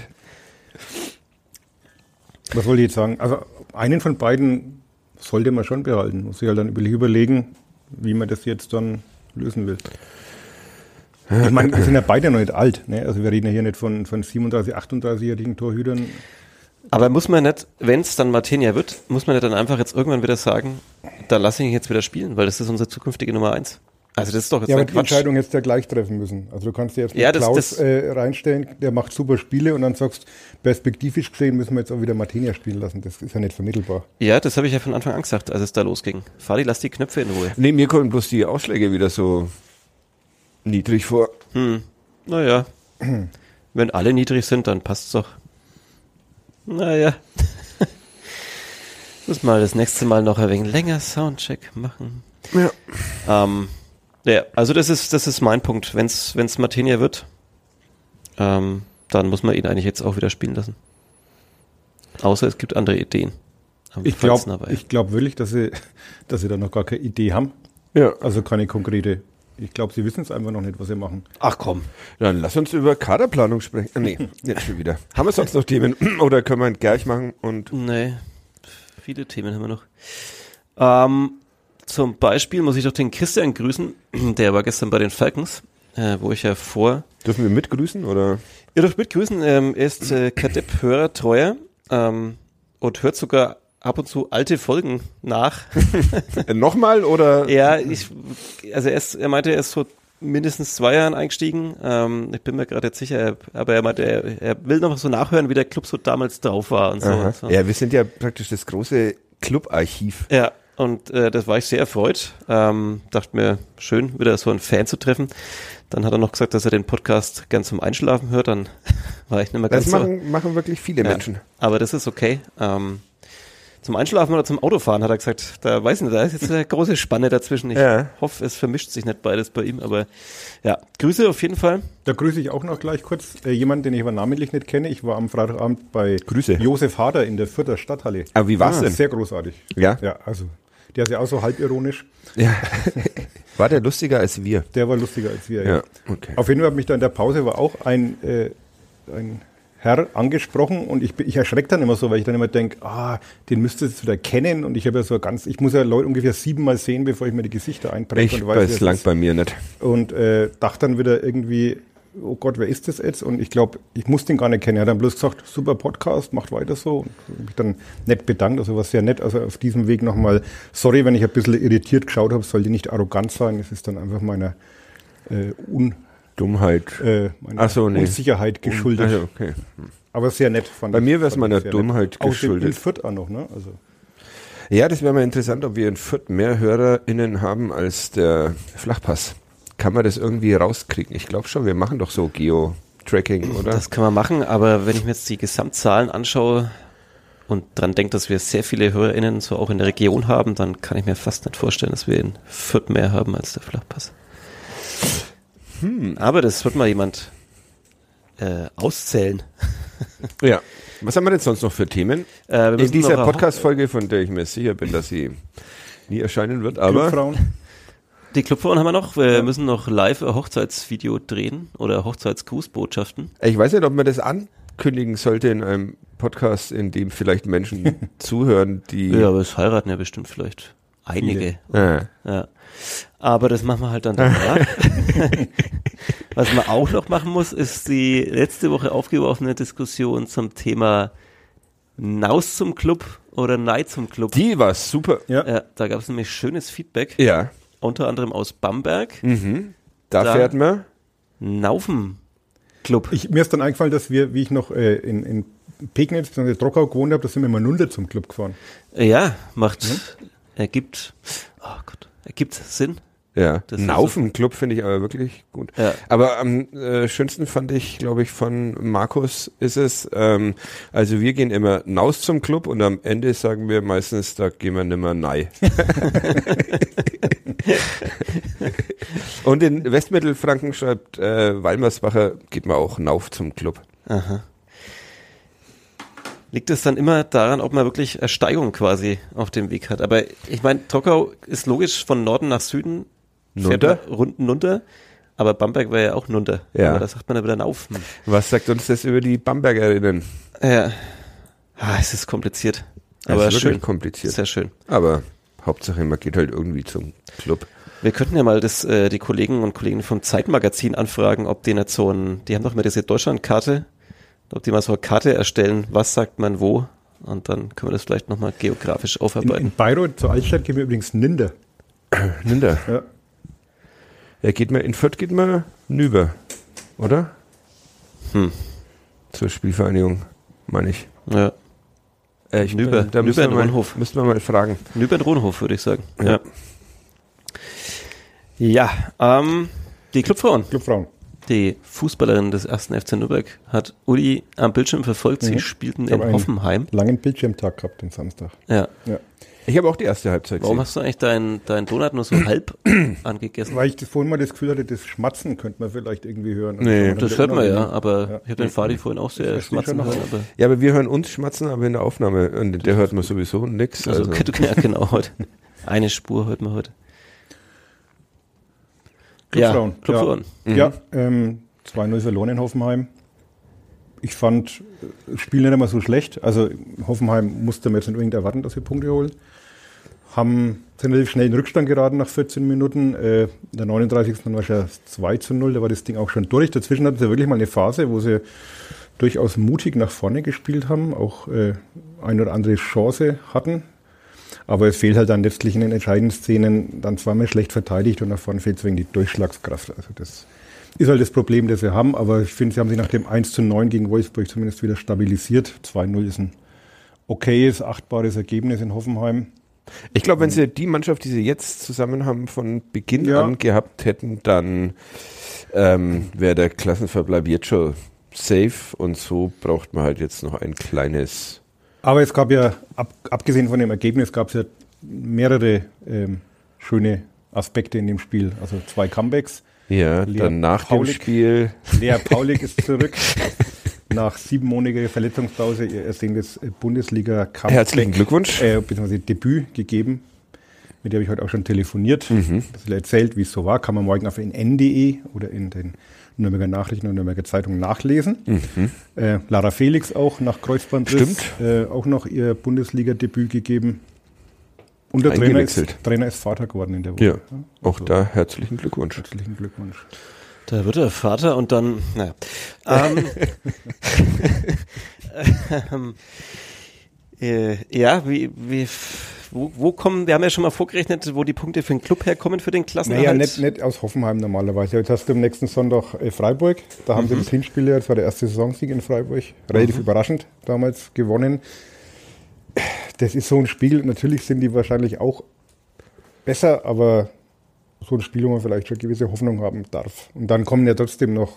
Was wollte ich jetzt sagen? Also einen von beiden sollte man schon behalten. Muss sich halt dann überlegen, wie man das jetzt dann lösen will. Ich meine, wir sind ja beide noch nicht alt. Ne? Also wir reden ja hier nicht von 37, 38-jährigen Torhütern. Aber muss man nicht, wenn es dann Martinia wird, muss man nicht dann einfach jetzt irgendwann wieder sagen, da lasse ich ihn jetzt wieder spielen, weil das ist unsere zukünftige Nummer 1. Also das ist doch jetzt ja, ein aber die Quatsch. Entscheidung hättest du ja gleich treffen müssen. Also du kannst dir jetzt mit Klaus reinstellen, der macht super Spiele und dann sagst, perspektivisch gesehen müssen wir jetzt auch wieder Martinia spielen lassen. Das ist ja nicht vermittelbar. Ja, das habe ich ja von Anfang an gesagt, als es da losging. Fadi, lass die Knöpfe in Ruhe. Nee, mir kommen bloß die Ausschläge wieder so niedrig vor. Naja, wenn alle niedrig sind, dann passt's doch. Naja. Muss mal das nächste Mal noch ein wenig länger Soundcheck machen. Ja. Ja, also das ist mein Punkt. Wenn's Martinia wird, dann muss man ihn eigentlich jetzt auch wieder spielen lassen. Außer es gibt andere Ideen. Ich glaube wirklich, dass sie da noch gar keine Idee haben. Ja. Also keine konkrete. Ich glaube, sie wissen es einfach noch nicht, was sie machen. Ach komm. Dann lass uns über Kaderplanung sprechen. Nee, jetzt schon wieder. Haben wir sonst noch Themen? Oder können wir einen Gerch machen? Nee, viele Themen haben wir noch. Zum Beispiel muss ich doch den Christian grüßen. Der war gestern bei den Falcons, wo ich ja Dürfen wir mitgrüßen, oder? Ihr dürft mitgrüßen. Er ist Kadepp-Hörer, treuer und hört sogar ab und zu alte Folgen nach. Nochmal, oder? Ja, er meinte, er ist so mindestens 2 Jahren eingestiegen. Ich bin mir gerade jetzt sicher, aber er meinte, er will noch so nachhören, wie der Club so damals drauf war und so. Und so. Ja, wir sind ja praktisch das große Clubarchiv. Ja, und das war ich sehr erfreut. Dachte mir, schön, wieder so einen Fan zu treffen. Dann hat er noch gesagt, dass er den Podcast gern zum Einschlafen hört. Dann war ich nicht mehr ganz Das machen wirklich viele Menschen. Aber das ist okay. Zum Einschlafen oder zum Autofahren, hat er gesagt. Da weiß ich nicht, da ist jetzt eine große Spanne dazwischen. Ich hoffe, es vermischt sich nicht beides bei ihm. Aber ja, Grüße auf jeden Fall. Da grüße ich auch noch gleich kurz jemanden, den ich aber namentlich nicht kenne. Ich war am Freitagabend bei Josef Hader in der Fürther Stadthalle. Aber wie war's denn? Sehr großartig. Ja? Ja, also der ist ja auch so halbironisch. Ja. War der lustiger als wir? Der war lustiger als wir, ja. Okay. Auf jeden Fall hat mich da in der Pause war auch ein Herr angesprochen und ich erschrecke dann immer so, weil ich dann immer denke, den müsstest du wieder kennen und ich habe ja ich muss ja Leute ungefähr 7-mal sehen, bevor ich mir die Gesichter einpräge. Ich weiß lang bei mir nicht. Und dachte dann wieder irgendwie, oh Gott, wer ist das jetzt? Und ich glaube, ich muss den gar nicht kennen. Er hat dann bloß gesagt, super Podcast, macht weiter so. Und mich dann nett bedankt, also war sehr nett. Also auf diesem Weg nochmal, sorry, wenn ich ein bisschen irritiert geschaut habe, sollte nicht arrogant sein. Es ist dann einfach meiner Dummheit. Meiner Unsicherheit geschuldet. Also, okay. Aber sehr nett. Bei mir wäre es meiner Dummheit geschuldet. In Fürth auch noch, ne? Also. Ja, das wäre mal interessant, ob wir in Fürth mehr HörerInnen haben als der Flachpass. Kann man das irgendwie rauskriegen? Ich glaube schon, wir machen doch so Geo-Tracking, oder? Das kann man machen, aber wenn ich mir jetzt die Gesamtzahlen anschaue und dran denke, dass wir sehr viele HörerInnen so auch in der Region haben, dann kann ich mir fast nicht vorstellen, dass wir in Fürth mehr haben als der Flachpass. Aber das wird mal jemand auszählen. Ja. Was haben wir denn sonst noch für Themen? In dieser Podcast-Folge, von der ich mir sicher bin, dass sie nie erscheinen wird, aber... Clubfrauen. Die Clubfrauen haben wir noch. Wir müssen noch live ein Hochzeitsvideo drehen oder Hochzeitsgrußbotschaften. Ich weiß nicht, ob man das ankündigen sollte in einem Podcast, in dem vielleicht Menschen zuhören, die... Ja, aber es heiraten ja bestimmt vielleicht einige. Ja. Aber das machen wir halt dann danach. Was man auch noch machen muss, ist die letzte Woche aufgeworfene Diskussion zum Thema Naus zum Club oder Nein zum Club. Die war super. Ja, da gab es nämlich schönes Feedback. Ja. Unter anderem aus Bamberg. Da fährt man Naufen Club. Mir ist dann eingefallen, dass wir, wie ich noch in Pegnitz bzw. Trockau gewohnt habe, da sind wir immer Nunde zum Club gefahren. Ja, ergibt Sinn. Ja, Naufen-Club finde ich aber wirklich gut. Ja. Aber am schönsten fand ich, glaube ich, von Markus ist es, also wir gehen immer naus zum Club und am Ende sagen wir meistens, da gehen wir nimmer nei. Und in Westmittelfranken schreibt Walmersbacher, geht man auch nauf zum Club. Aha. Liegt es dann immer daran, ob man wirklich eine Steigung quasi auf dem Weg hat. Aber ich meine, Trockau ist logisch von Norden nach Süden. Nunter? Nunter. Aber Bamberg war ja auch Nunter. Ja. Aber da sagt man ja wieder Nauf. Was sagt uns das über die Bambergerinnen? Ja. Es ist kompliziert. Aber es ist schön. Kompliziert. Sehr schön. Aber Hauptsache, man geht halt irgendwie zum Club. Wir könnten ja mal die Kollegen und Kolleginnen vom Zeitmagazin anfragen, ob die nicht die haben doch immer diese Deutschlandkarte, ob die mal so eine Karte erstellen, was sagt man wo, und dann können wir das vielleicht nochmal geografisch aufarbeiten. In Bayreuth zur Altstadt gehen wir übrigens Ninder. Ninder? Ja. Ja, in Fürth geht man Nüber, oder? Zur Spielvereinigung, meine ich. Ja. Nüber in Ronhof. Müssen wir mal fragen. Nüber in Ronhof, würde ich sagen. Ja, die Clubfrauen. Die Fußballerin des 1. FC Nürnberg hat Uli am Bildschirm verfolgt. Sie spielten in Hoffenheim. Langen Bildschirmtag gehabt den Samstag. Ja. Ich habe auch die erste Halbzeit Warum gesehen. hast du eigentlich dein Donut nur so halb angegessen? Weil ich vorhin mal das Gefühl hatte, das Schmatzen könnte man vielleicht irgendwie hören. Nee, Das hört man ja, aber Ja. ich habe den Fadi vorhin auch sehr Das verstehe ich schmatzen schon hören. Aber Ja, aber wir hören uns schmatzen, aber in der Aufnahme, und der hört man sowieso nix. also, ja, genau, heute. Eine Spur hört man heute. Clubfrauen. Ja, Clubfrauen. Ja, 2-0 verloren in Hoffenheim. Ich fand das Spiel nicht einmal so schlecht. Also Hoffenheim musste man jetzt nicht unbedingt erwarten, dass sie Punkte holen. Sind relativ schnell in Rückstand geraten nach 14 Minuten. In der 39. Dann war es ja 2-0, da war das Ding auch schon durch. Dazwischen hatten sie wirklich mal eine Phase, wo sie durchaus mutig nach vorne gespielt haben, auch eine oder andere Chance hatten. Aber es fehlt halt dann letztlich in den entscheidenden Szenen dann zweimal schlecht verteidigt und nach vorne fehlt wegen die Durchschlagskraft. Also das ist halt das Problem, das sie haben. Aber ich finde, sie haben sich nach dem 1-9 gegen Wolfsburg zumindest wieder stabilisiert. 2-0 ist ein okayes, achtbares Ergebnis in Hoffenheim. Ich glaube, wenn sie die Mannschaft, die sie jetzt zusammen haben, von Beginn an gehabt hätten, dann wäre der Klassenverbleib jetzt schon safe und so braucht man halt jetzt noch ein kleines... Aber es gab ja, abgesehen von dem Ergebnis, gab es ja mehrere schöne Aspekte in dem Spiel. Also 2 Comebacks. Ja, Lea dann nach Paulik. dem Spiel... Lea Paulik ist zurück. Nach 7-monatiger Verletzungspause ihr ersehntes Bundesliga-Comeback. Herzlichen Glückwunsch. Beziehungsweise Debüt gegeben. Mit der habe ich heute auch schon telefoniert. Das erzählt, wie es so war. Kann man morgen auf den n.de oder in den Nürnberger Nachrichten und Nürnberger Zeitung nachlesen. Lara Felix auch nach Kreuzbandriss. Auch noch ihr Bundesliga-Debüt gegeben. Und der Trainer ist Vater geworden in der Woche. Ja, auch da herzlichen Glückwunsch. Herzlichen Glückwunsch. Da wird er Vater und dann, naja. Ja, wo kommen, wir haben ja schon mal vorgerechnet, wo die Punkte für den Club herkommen, für den Klassenerhalt. Naja, nicht aus Hoffenheim normalerweise. Jetzt hast du am nächsten Sonntag Freiburg. Da haben sie das Hinspiel, das war der erste Saisonsieg in Freiburg. Relativ überraschend damals gewonnen. Das ist so ein Spiel, natürlich sind die wahrscheinlich auch besser, aber so ein Spiel, wo man vielleicht schon gewisse Hoffnung haben darf. Und dann kommen ja trotzdem noch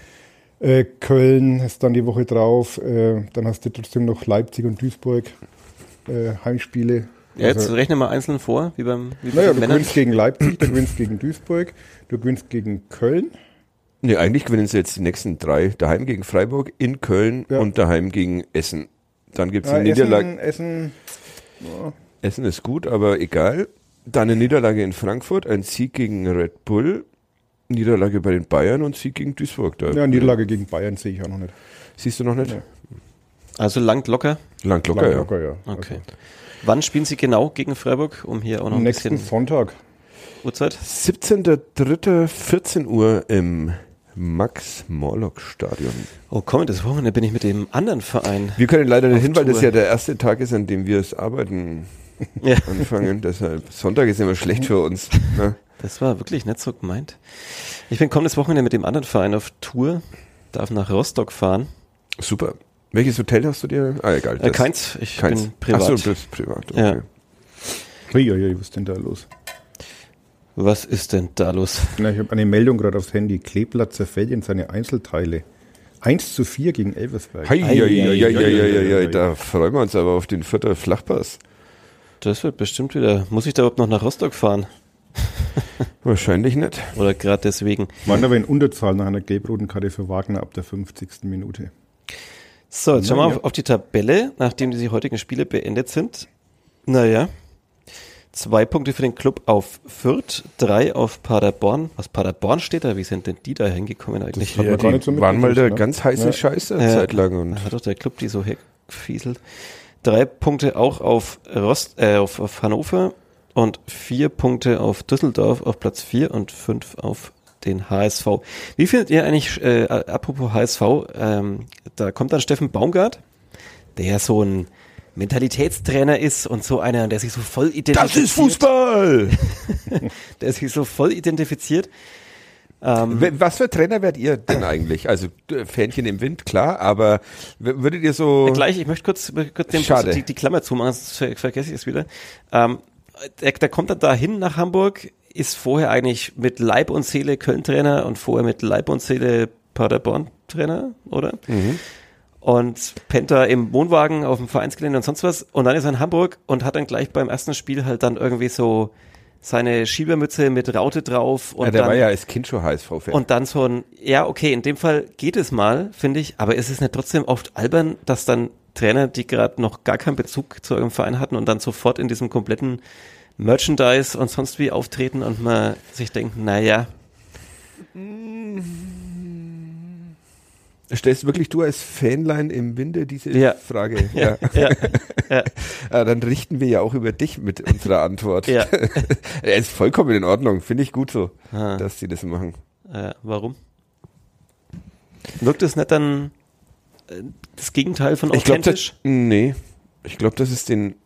Köln, ist dann die Woche drauf, dann hast du trotzdem noch Leipzig und Duisburg, Heimspiele. Ja, jetzt rechne mal einzeln vor, wie bei Du den Männern. gewinnst gegen Leipzig, du gewinnst gegen Duisburg, du gewinnst gegen Köln. Nee, eigentlich gewinnen sie jetzt die nächsten 3. Daheim gegen Freiburg, in Köln und daheim gegen Essen. Dann gibt es eine Niederlage. Essen ist gut, aber egal. Dann eine Niederlage in Frankfurt, ein Sieg gegen Red Bull, Niederlage bei den Bayern und Sieg gegen Duisburg. Ja, Niederlage gegen Bayern sehe ich auch noch nicht. Siehst du noch nicht? Nee. Also langt locker? Langt locker, ja. Ja. Okay. Wann spielen Sie genau gegen Freiburg, um hier auch noch ein Nächsten bisschen Sonntag. Uhrzeit? 17.03. 14 Uhr im Max-Morlock-Stadion. Oh, kommendes Wochenende bin ich mit dem anderen Verein. Wir können leider nicht Auf hin, weil das Tour. ja der erste Tag ist, an dem wir es arbeiten Ja. anfangen. Deshalb Sonntag ist immer schlecht für uns. Ne? Das war wirklich nicht so gemeint. Ich bin kommendes Wochenende mit dem anderen Verein auf Tour, darf nach Rostock fahren. Super. Welches Hotel hast du dir? Ah, egal. Keins, ich bin privat. Achso, du bist privat. Okay. Ja. Uiuiui, was ist denn da los? Was ist denn da los? Na, ich habe eine Meldung gerade aufs Handy. Kleeblatt zerfällt in seine Einzelteile. 1:4 gegen Elversberg. Hei, da freuen wir uns aber auf den 4. Flachpass. Das wird bestimmt wieder. Muss ich da überhaupt noch nach Rostock fahren? Wahrscheinlich nicht. Oder gerade deswegen? Waren aber in Unterzahl nach einer gelb-roten Karte für Wagner ab der 50. Minute. So, jetzt schauen wir auf die Tabelle, nachdem die heutigen Spiele beendet sind. Naja, 2 Punkte für den Club auf Fürth, 3 auf Paderborn. Was Paderborn steht da? Wie sind denn die da hingekommen eigentlich? hat man gar nicht so waren mal der mitgekriegt, ne? ganz heiße Ja. Scheiße eine Zeit lang. Und hat doch der Club die so hergefieselt. 3 Punkte auch auf auf Hannover und 4 Punkte auf Düsseldorf auf Platz 4 und 5 auf den HSV. Wie findet ihr eigentlich, apropos HSV, da kommt dann Steffen Baumgart, der so ein Mentalitätstrainer ist und so einer, der sich so voll identifiziert. das ist Fußball! Der sich so voll identifiziert. Was für Trainer werdet ihr denn eigentlich? Also Fähnchen im Wind, klar, aber würdet ihr so... Gleich, ich möchte kurz dem Schade. die Klammer zumachen, sonst vergesse ich es wieder. Der kommt dann dahin nach Hamburg, ist vorher eigentlich mit Leib und Seele Köln-Trainer und vorher mit Leib und Seele Paderborn-Trainer, oder? und pennt da im Wohnwagen auf dem Vereinsgelände und sonst was. Und dann ist er in Hamburg und hat dann gleich beim ersten Spiel halt dann irgendwie so seine Schiebermütze mit Raute drauf. Und Ja, der dann, war ja als Kind schon HSV-Fan. und dann so ein, ja, okay, in dem Fall geht es mal, finde ich, aber ist es nicht trotzdem oft albern, dass dann Trainer, die gerade noch gar keinen Bezug zu eurem Verein hatten und dann sofort in diesem kompletten Merchandise und sonst wie auftreten und man sich denkt, naja, Stellst wirklich du als Fanlein im Winde diese Ja. Frage? ja. Dann richten wir ja auch über dich mit unserer Antwort. Ja. Er ist vollkommen in Ordnung, finde ich gut so, Ah. dass sie das machen. Warum? Wirkt es nicht dann das Gegenteil von Ich glaube, authentisch? ich glaube, dass es den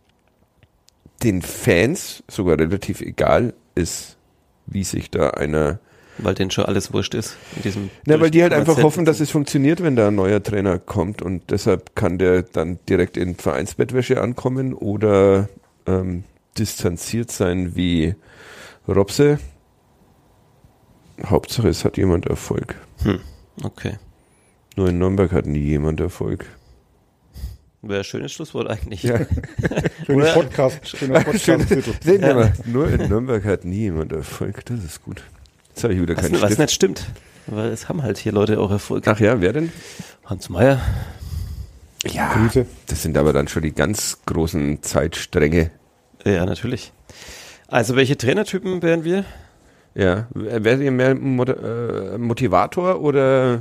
Fans sogar relativ egal ist, wie sich da einer... Weil denen schon alles wurscht ist. In diesem Na, weil die halt einfach kommerziellen hoffen, dass Bezug. es funktioniert, wenn da ein neuer Trainer kommt und deshalb kann der dann direkt in Vereinsbettwäsche ankommen oder distanziert sein wie Robse. Hauptsache, es hat jemand Erfolg. Okay. Nur in Nürnberg hat nie jemand Erfolg. Wäre ein schönes Schlusswort eigentlich. Ja. Schöner Podcast-Titel. Sehen wir mal. Nur in Nürnberg hat nie jemand Erfolg. Das ist gut. Jetzt habe ich wieder keinen Was Stift. nicht stimmt. Weil es haben halt hier Leute auch Erfolg. Ach ja, wer denn? Hans Meyer. Ja, Grüße. das sind aber dann schon die ganz großen Zeitstränge. Ja, natürlich. Also welche Trainertypen wären wir? Ja, wäre ihr mehr Motivator oder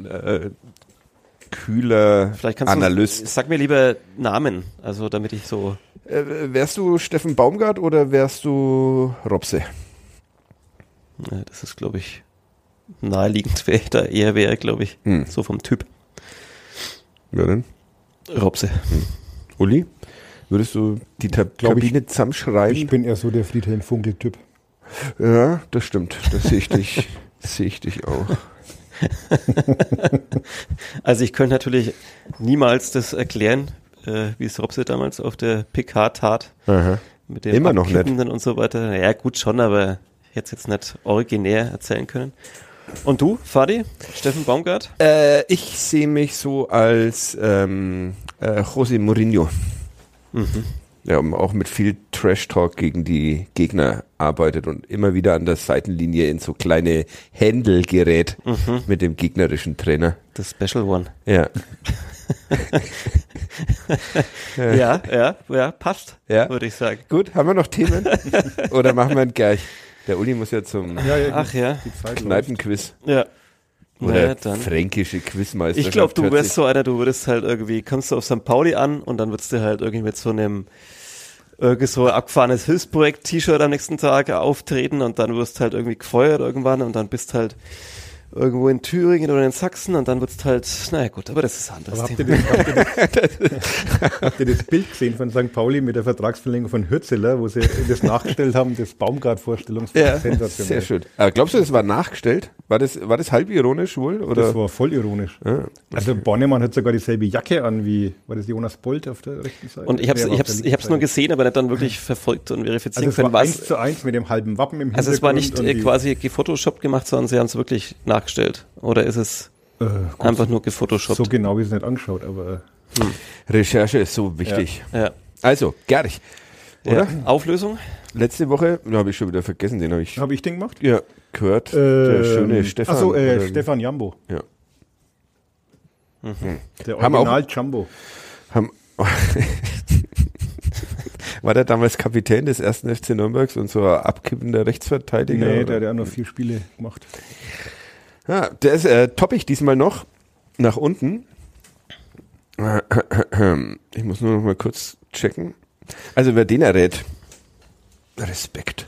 kühler Vielleicht kannst Analyst? du, sag mir lieber Namen, also damit ich so, Wärst du Steffen Baumgart oder wärst du Robse? das ist glaube ich naheliegend, wer ich da eher wäre, glaube ich, so vom Typ. Wer denn? Robse. Uli? Würdest du die Kabine zusammenschreiben? Ich bin eher so der Friedhelm Funkel-Typ. Ja, das stimmt. Das sehe ich dich. Sehe ich dich auch. Also ich könnte natürlich niemals das erklären, wie es Robse damals auf der PK tat. Aha. Mit dem Immer noch nicht. Abkippenden und so weiter. Ja, gut schon, aber ich hätte es jetzt nicht originär erzählen können. Und du, Fadi? Steffen Baumgart? Ich sehe mich so als José Mourinho. Ja, auch mit viel Trash-Talk gegen die Gegner arbeitet und immer wieder an der Seitenlinie in so kleine Händel gerät mit dem gegnerischen Trainer. The Special One. Ja. Ja, passt, Ja. würde ich sagen. Gut, haben wir noch Themen? Oder machen wir ihn gleich? Der Uli muss ja zum Ach ja, Die Zeit läuft. Kneipenquiz ja. oder Naja, dann. fränkische Quizmeisterschaft. Ich glaube, du hört wärst sich- so einer, du würdest halt irgendwie, kommst du auf St. Pauli an und dann würdest du halt irgendwie mit so einem so ein abgefahrenes Hilfsprojekt-T-Shirt am nächsten Tag auftreten und dann wirst halt irgendwie gefeuert irgendwann und dann bist halt irgendwo in Thüringen oder in Sachsen und dann wird's halt, naja gut, aber das ist ein anderes Aber Thema. habt ihr das Bild gesehen von St. Pauli mit der Vertragsverlängerung von Hürzeler, wo sie das nachgestellt haben, das Baumgart-Vorstellungsbild? Ja, Sensationell. sehr schön. Aber glaubst du, das war nachgestellt? War das halb ironisch wohl? Oder? Das war voll ironisch. Ja. Also Bornemann hat sogar dieselbe Jacke an wie, war das Jonas Bolt auf der rechten Seite? Und ich hab's Der war auf der linken nur Seite. gesehen, aber nicht dann wirklich verfolgt und verifizieren Also es können, war was. 1:1 mit dem halben Wappen im Hintergrund. Also es war nicht und die- quasi gefotoshoppt gemacht, sondern sie haben es wirklich nachgestellt. Oder ist es gut, einfach nur gefotoshoppt? so genau wie es nicht angeschaut, aber Recherche ist so wichtig. Ja. Also, Gerch, oder? Ja. Auflösung? Letzte Woche, da habe ich schon wieder vergessen, den habe ich habe ich den gemacht? ja, gehört. Der schöne Stefan. Achso, oder- Stefan Jambo. Ja. Der Haben wir auch- Original Jumbo. Haben, war der damals Kapitän des 1. FC Nürnbergs und so ein abkippender Rechtsverteidiger? Nee, oder? der hat ja noch 4 Spiele gemacht. Ja, der ist toppig diesmal noch nach unten. Ich muss nur noch mal kurz checken. Also wer den errät, Respekt.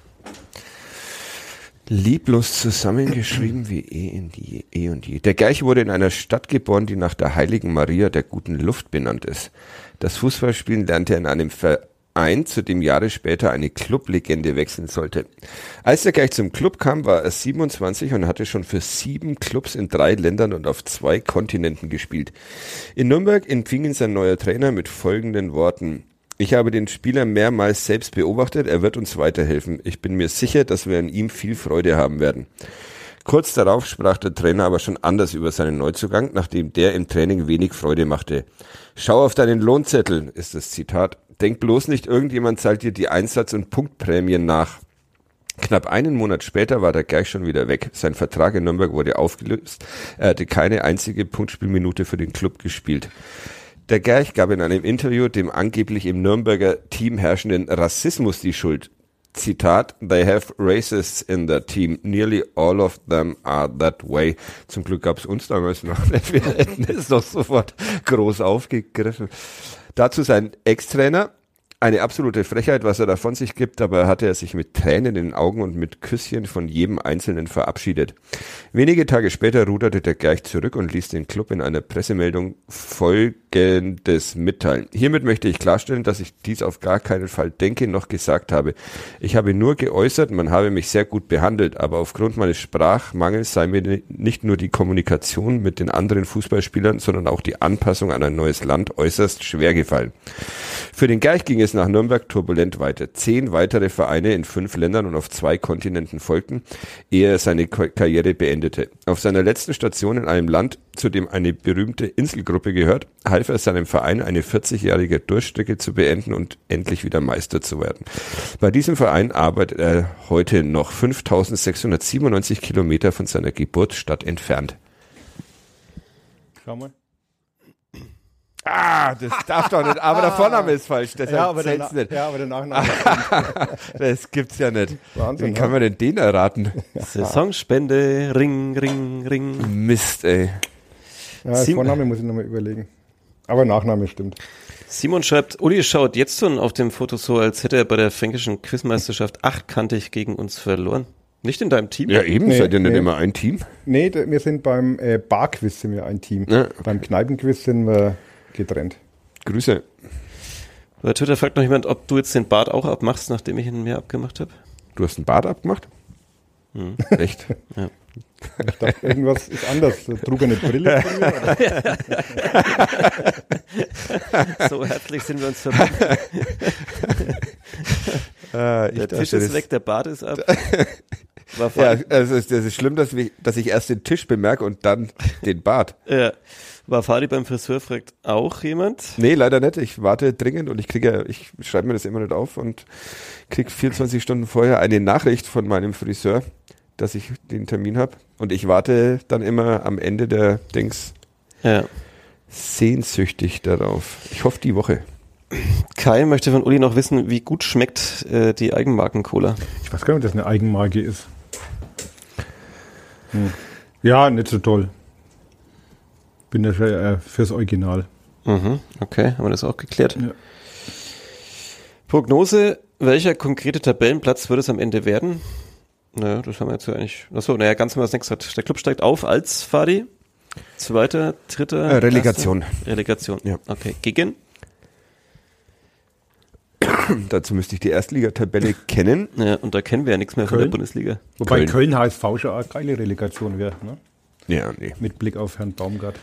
Lieblos zusammengeschrieben wie eh und je. Der Gerch wurde in einer Stadt geboren, die nach der Heiligen Maria der guten Luft benannt ist. Das Fußballspielen lernte er in einem Verein, zu dem Jahre später eine Clublegende wechseln sollte. Als der Gerch zum Club kam, war er 27 und hatte schon für 7 Clubs in 3 Ländern und auf 2 Kontinenten gespielt. In Nürnberg empfing ihn sein neuer Trainer mit folgenden Worten: Ich habe den Spieler mehrmals selbst beobachtet, er wird uns weiterhelfen. Ich bin mir sicher, dass wir an ihm viel Freude haben werden. Kurz darauf sprach der Trainer aber schon anders über seinen Neuzugang, nachdem der im Training wenig Freude machte. Schau auf deinen Lohnzettel, ist das Zitat. Denk bloß nicht, irgendjemand zahlt dir die Einsatz- und Punktprämien nach. Knapp einen Monat später war der Gerch schon wieder weg. Sein Vertrag in Nürnberg wurde aufgelöst. Er hatte keine einzige Punktspielminute für den Club gespielt. Der Gerch gab in einem Interview dem angeblich im Nürnberger Team herrschenden Rassismus die Schuld. Zitat, they have racists in their team. Nearly all of them are that way. Zum Glück gab es uns damals noch nicht. Wir hätten es doch sofort groß aufgegriffen. Dazu sein Ex-Trainer. Eine absolute Frechheit, was er da von sich gibt, dabei hatte er sich mit Tränen in den Augen und mit Küsschen von jedem Einzelnen verabschiedet. Wenige Tage später ruderte der Gerch zurück und ließ den Club in einer Pressemeldung Folgendes mitteilen. Hiermit möchte ich klarstellen, dass ich dies auf gar keinen Fall denke noch gesagt habe. Ich habe nur geäußert, man habe mich sehr gut behandelt, aber aufgrund meines Sprachmangels sei mir nicht nur die Kommunikation mit den anderen Fußballspielern, sondern auch die Anpassung an ein neues Land äußerst schwer gefallen. Für den Gerch ging es nach Nürnberg turbulent weiter. 10 weitere Vereine in 5 Ländern und auf 2 Kontinenten folgten, ehe er seine Karriere beendete. Auf seiner letzten Station in einem Land, zu dem eine berühmte Inselgruppe gehört, half er seinem Verein, eine 40-jährige Durchstrecke zu beenden und endlich wieder Meister zu werden. Bei diesem Verein arbeitet er heute noch 5.697 Kilometer von seiner Geburtsstadt entfernt. Schau mal. Ah, das darf doch nicht, aber der Vorname ist falsch, deshalb zählt's nicht. Ja, aber der Nachname. Das gibt's ja nicht. Wahnsinn, Wie kann man denn den erraten? Saisonspende, Ring, Ring, Ring. Mist, ey. Ja, Vorname muss ich nochmal überlegen. Aber Nachname stimmt. Simon schreibt, Uli schaut jetzt schon auf dem Foto so, als hätte er bei der fränkischen Quizmeisterschaft achtkantig gegen uns verloren. Nicht in deinem Team? Ja, eben, seid ihr nicht immer ein Team? Nee, wir sind beim Barquiz sind wir ein Team. Ja. Beim Kneipenquiz sind wir getrennt. Grüße. Bei Twitter fragt noch jemand, ob du jetzt den Bart auch abmachst, nachdem ich ihn mir abgemacht habe. Du hast einen Bart abgemacht? Echt? Ja. Ich dachte, irgendwas ist anders. Trug er eine Brille von mir, oder? So herzlich sind wir uns verbunden. Der Tisch ist weg, der Bart ist ab. Ja, also das ist schlimm, dass ich erst den Tisch bemerke und dann den Bart. Ja. War Fadi beim Friseur, fragt auch jemand? Nee, leider nicht. Ich warte dringend und ich schreibe mir das immer nicht auf und kriege 24 Stunden vorher eine Nachricht von meinem Friseur, dass ich den Termin habe. Und ich warte dann immer am Ende der Dings sehnsüchtig darauf. Ich hoffe die Woche. Kai möchte von Uli noch wissen, wie gut schmeckt die Eigenmarken-Cola. Ich weiß gar nicht, ob das eine Eigenmarke ist. Ja, nicht so toll. Bin ja fürs Original. Okay, haben wir das auch geklärt. Ja. Prognose, welcher konkrete Tabellenplatz wird es am Ende werden? Naja, das haben wir jetzt ja eigentlich. Achso, naja, ganz mal das nächste. Der Club steigt auf als Fadi. Zweiter, dritter. Relegation. Erster? Relegation. Ja. Okay. Gegen? Dazu müsste ich die Erstligatabelle kennen. Ja, und da kennen wir ja nichts mehr von Köln? der Bundesliga. Wobei Köln HSV schon eine geile Relegation wäre, ne? Ja, nee. Mit Blick auf Herrn Baumgart.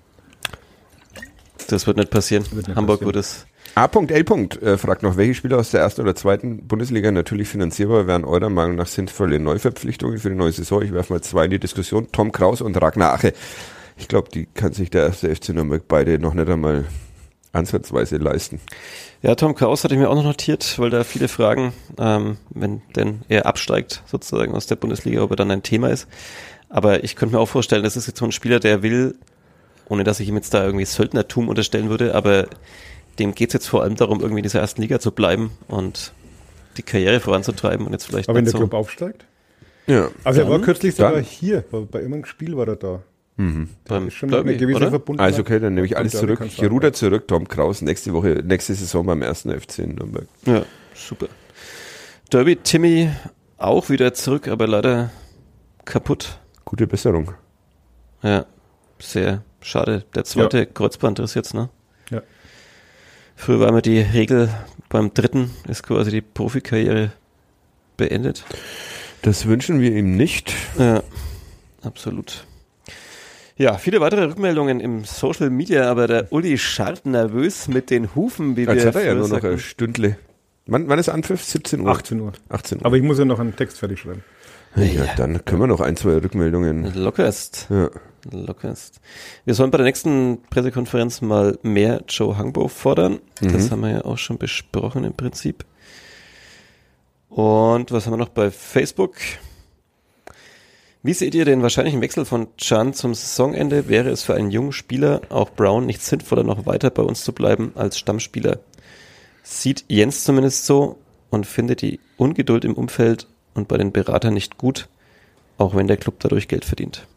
Das wird nicht passieren. Hamburg passieren. wird es. A.L. Fragt noch, welche Spieler aus der ersten oder zweiten Bundesliga natürlich finanzierbar wären eurer Meinung nach sinnvolle Neuverpflichtungen für die neue Saison? Ich werfe mal 2 in die Diskussion. Tom Kraus und Ragnar Ache. Ich glaube, die kann sich der erste FC Nürnberg beide noch nicht einmal ansatzweise leisten. Ja, Tom Kraus hatte ich mir auch noch notiert, weil da viele Fragen, wenn denn er absteigt sozusagen aus der Bundesliga, ob er dann ein Thema ist. Aber ich könnte mir auch vorstellen, das ist jetzt so ein Spieler, der will, ohne dass ich ihm jetzt da irgendwie Söldnertum unterstellen würde, aber dem geht es jetzt vor allem darum, irgendwie in dieser ersten Liga zu bleiben und die Karriere voranzutreiben und jetzt vielleicht. Aber wenn der so Club aufsteigt? Ja. Also er war kürzlich sogar dann. Hier, bei irgendeinem Spiel war er da. beim Ist schon Derby, eine gewisse oder? Verbundenheit. Also okay, dann nehme ich alles Und Derby zurück. kann's Ich sagen. ruder zurück. Tom Kraus nächste Saison beim ersten FC in Nürnberg. Ja, super. Derby, Timmy auch wieder zurück, aber leider kaputt. Gute Besserung. Ja, sehr schade. Der zweite Kreuzbandriss jetzt, ne? Ja. Früher war immer die Regel, beim dritten ist quasi die Profikarriere beendet. Das wünschen wir ihm nicht. Ja, absolut. Ja, viele weitere Rückmeldungen im Social Media, aber der Uli scharrt nervös mit den Hufen, wie Jetzt wir hat er ja früher nur noch sagten. ein Stündle. Wann ist Anpfiff? 17 Uhr? 18 Uhr. 18 Uhr. Aber ich muss ja noch einen Text fertig schreiben. Ja, dann können wir noch 1, 2 Rückmeldungen. Lockerst. Ja. Lockerst. Wir sollen bei der nächsten Pressekonferenz mal mehr Joe Hangbo fordern. Das haben wir ja auch schon besprochen im Prinzip. Und was haben wir noch bei Facebook? Wie seht ihr den wahrscheinlichen Wechsel von Can zum Saisonende? Wäre es für einen jungen Spieler, auch Brown, nicht sinnvoller, noch weiter bei uns zu bleiben als Stammspieler? Sieht Jens zumindest so und findet die Ungeduld im Umfeld und bei den Beratern nicht gut, auch wenn der Club dadurch Geld verdient.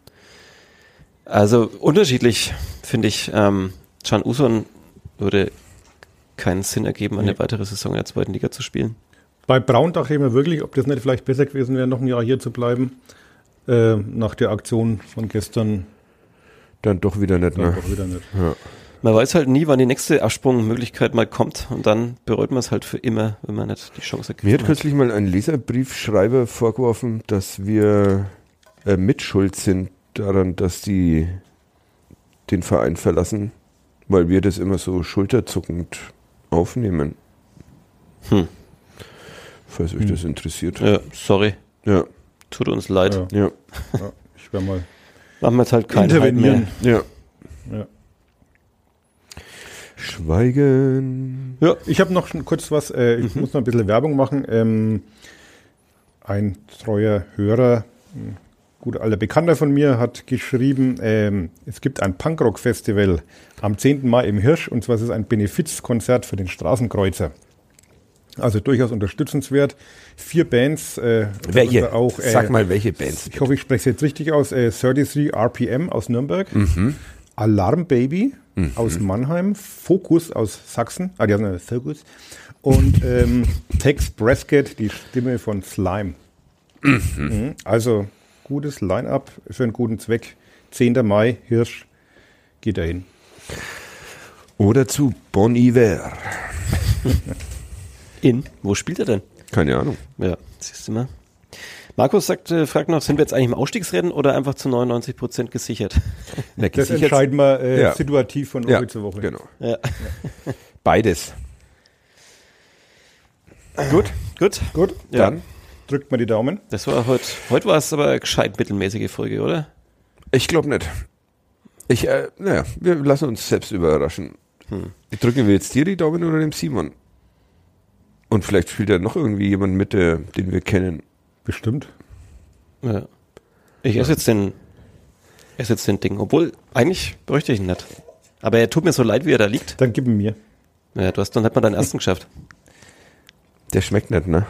Also unterschiedlich finde ich, Can Uson würde keinen Sinn ergeben, eine weitere Saison in der 2. Liga zu spielen. Bei Braun dachte ich mir wirklich, ob das nicht vielleicht besser gewesen wäre, noch ein Jahr hier zu bleiben. Nach der Aktion von gestern. Dann doch wieder nicht, ne? Doch wieder nicht. Ja. Man weiß halt nie, wann die nächste Absprungmöglichkeit mal kommt und dann bereut man es halt für immer, wenn man nicht die Chance Mir hat hat. kürzlich mal ein Leserbriefschreiber vorgeworfen, dass wir mitschuld sind daran, dass die den Verein verlassen, weil wir das immer so schulterzuckend aufnehmen. Falls euch das interessiert. Ja, sorry, Ja, tut uns leid. Ja. ja, Ja, ich werde mal Machen wir jetzt halt keinen Hype mehr. intervenieren. ja. Ja. Schweigen. Ja, ich habe noch kurz was, ich muss noch ein bisschen Werbung machen. Ein treuer Hörer, ein guter alter Bekannter von mir, hat geschrieben, es gibt ein Punkrock-Festival am 10. Mai im Hirsch, und zwar ist es ein Benefizkonzert für den Straßenkreuzer. Also durchaus unterstützenswert. 4 Bands. Welche? Auch, Sag mal, welche Bands? ich hoffe, ich spreche es jetzt richtig aus. 33 RPM aus Nürnberg. Alarm Baby aus Mannheim. Focus aus Sachsen. Die haben eine Focus. Und Tex Bresket, die Stimme von Slime. Also gutes Line-Up für einen guten Zweck. 10. Mai, Hirsch, geht dahin. Oder zu Bon Iver. Wo spielt er denn? Keine Ahnung. Ja, siehst du mal. Markus fragt noch, sind wir jetzt eigentlich im Ausstiegsrennen oder einfach zu 99% gesichert? Na, Das gesichert- entscheiden wir Ja. situativ von ja, Woche zu Woche. Genau. Ja. Beides. Gut. Gut, Ja. Dann. drückt mal die Daumen. Das war heute war es aber eine gescheit mittelmäßige Folge, oder? Ich glaube nicht. Wir lassen uns selbst überraschen. Drücken wir jetzt dir die Daumen oder dem Simon? Und vielleicht spielt ja noch irgendwie jemand mit, den wir kennen. Bestimmt. Ja. Ich esse jetzt den Ding. Obwohl, eigentlich bräuchte ich ihn nicht. Aber er tut mir so leid, wie er da liegt. Dann gib ihn mir. Ja, dann hat man deinen ersten geschafft. Der schmeckt nicht, ne?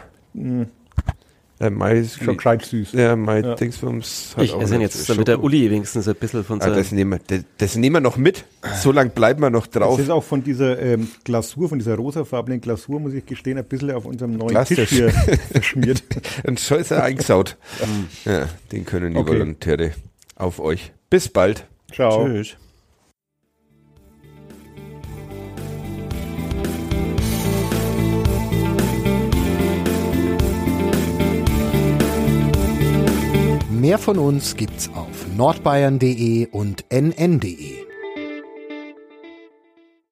Schon gescheit süß. mein Ja. Dingsbums hat Ich auch esse ihn nicht jetzt, damit der Schoko. Uli wenigstens ein bisschen von seinem... Das nehmen wir noch mit. So lange bleiben wir noch Das drauf. ist auch von dieser Glasur, von dieser rosafarbenen Glasur, muss ich gestehen, ein bisschen auf unserem neuen Glastisch. Tisch hier verschmiert. Ein Scheiße eingesaut. Ja, den können die Okay. Volontäre auf euch. Bis bald. Ciao. Tschüss. Mehr von uns gibt's auf nordbayern.de und nn.de.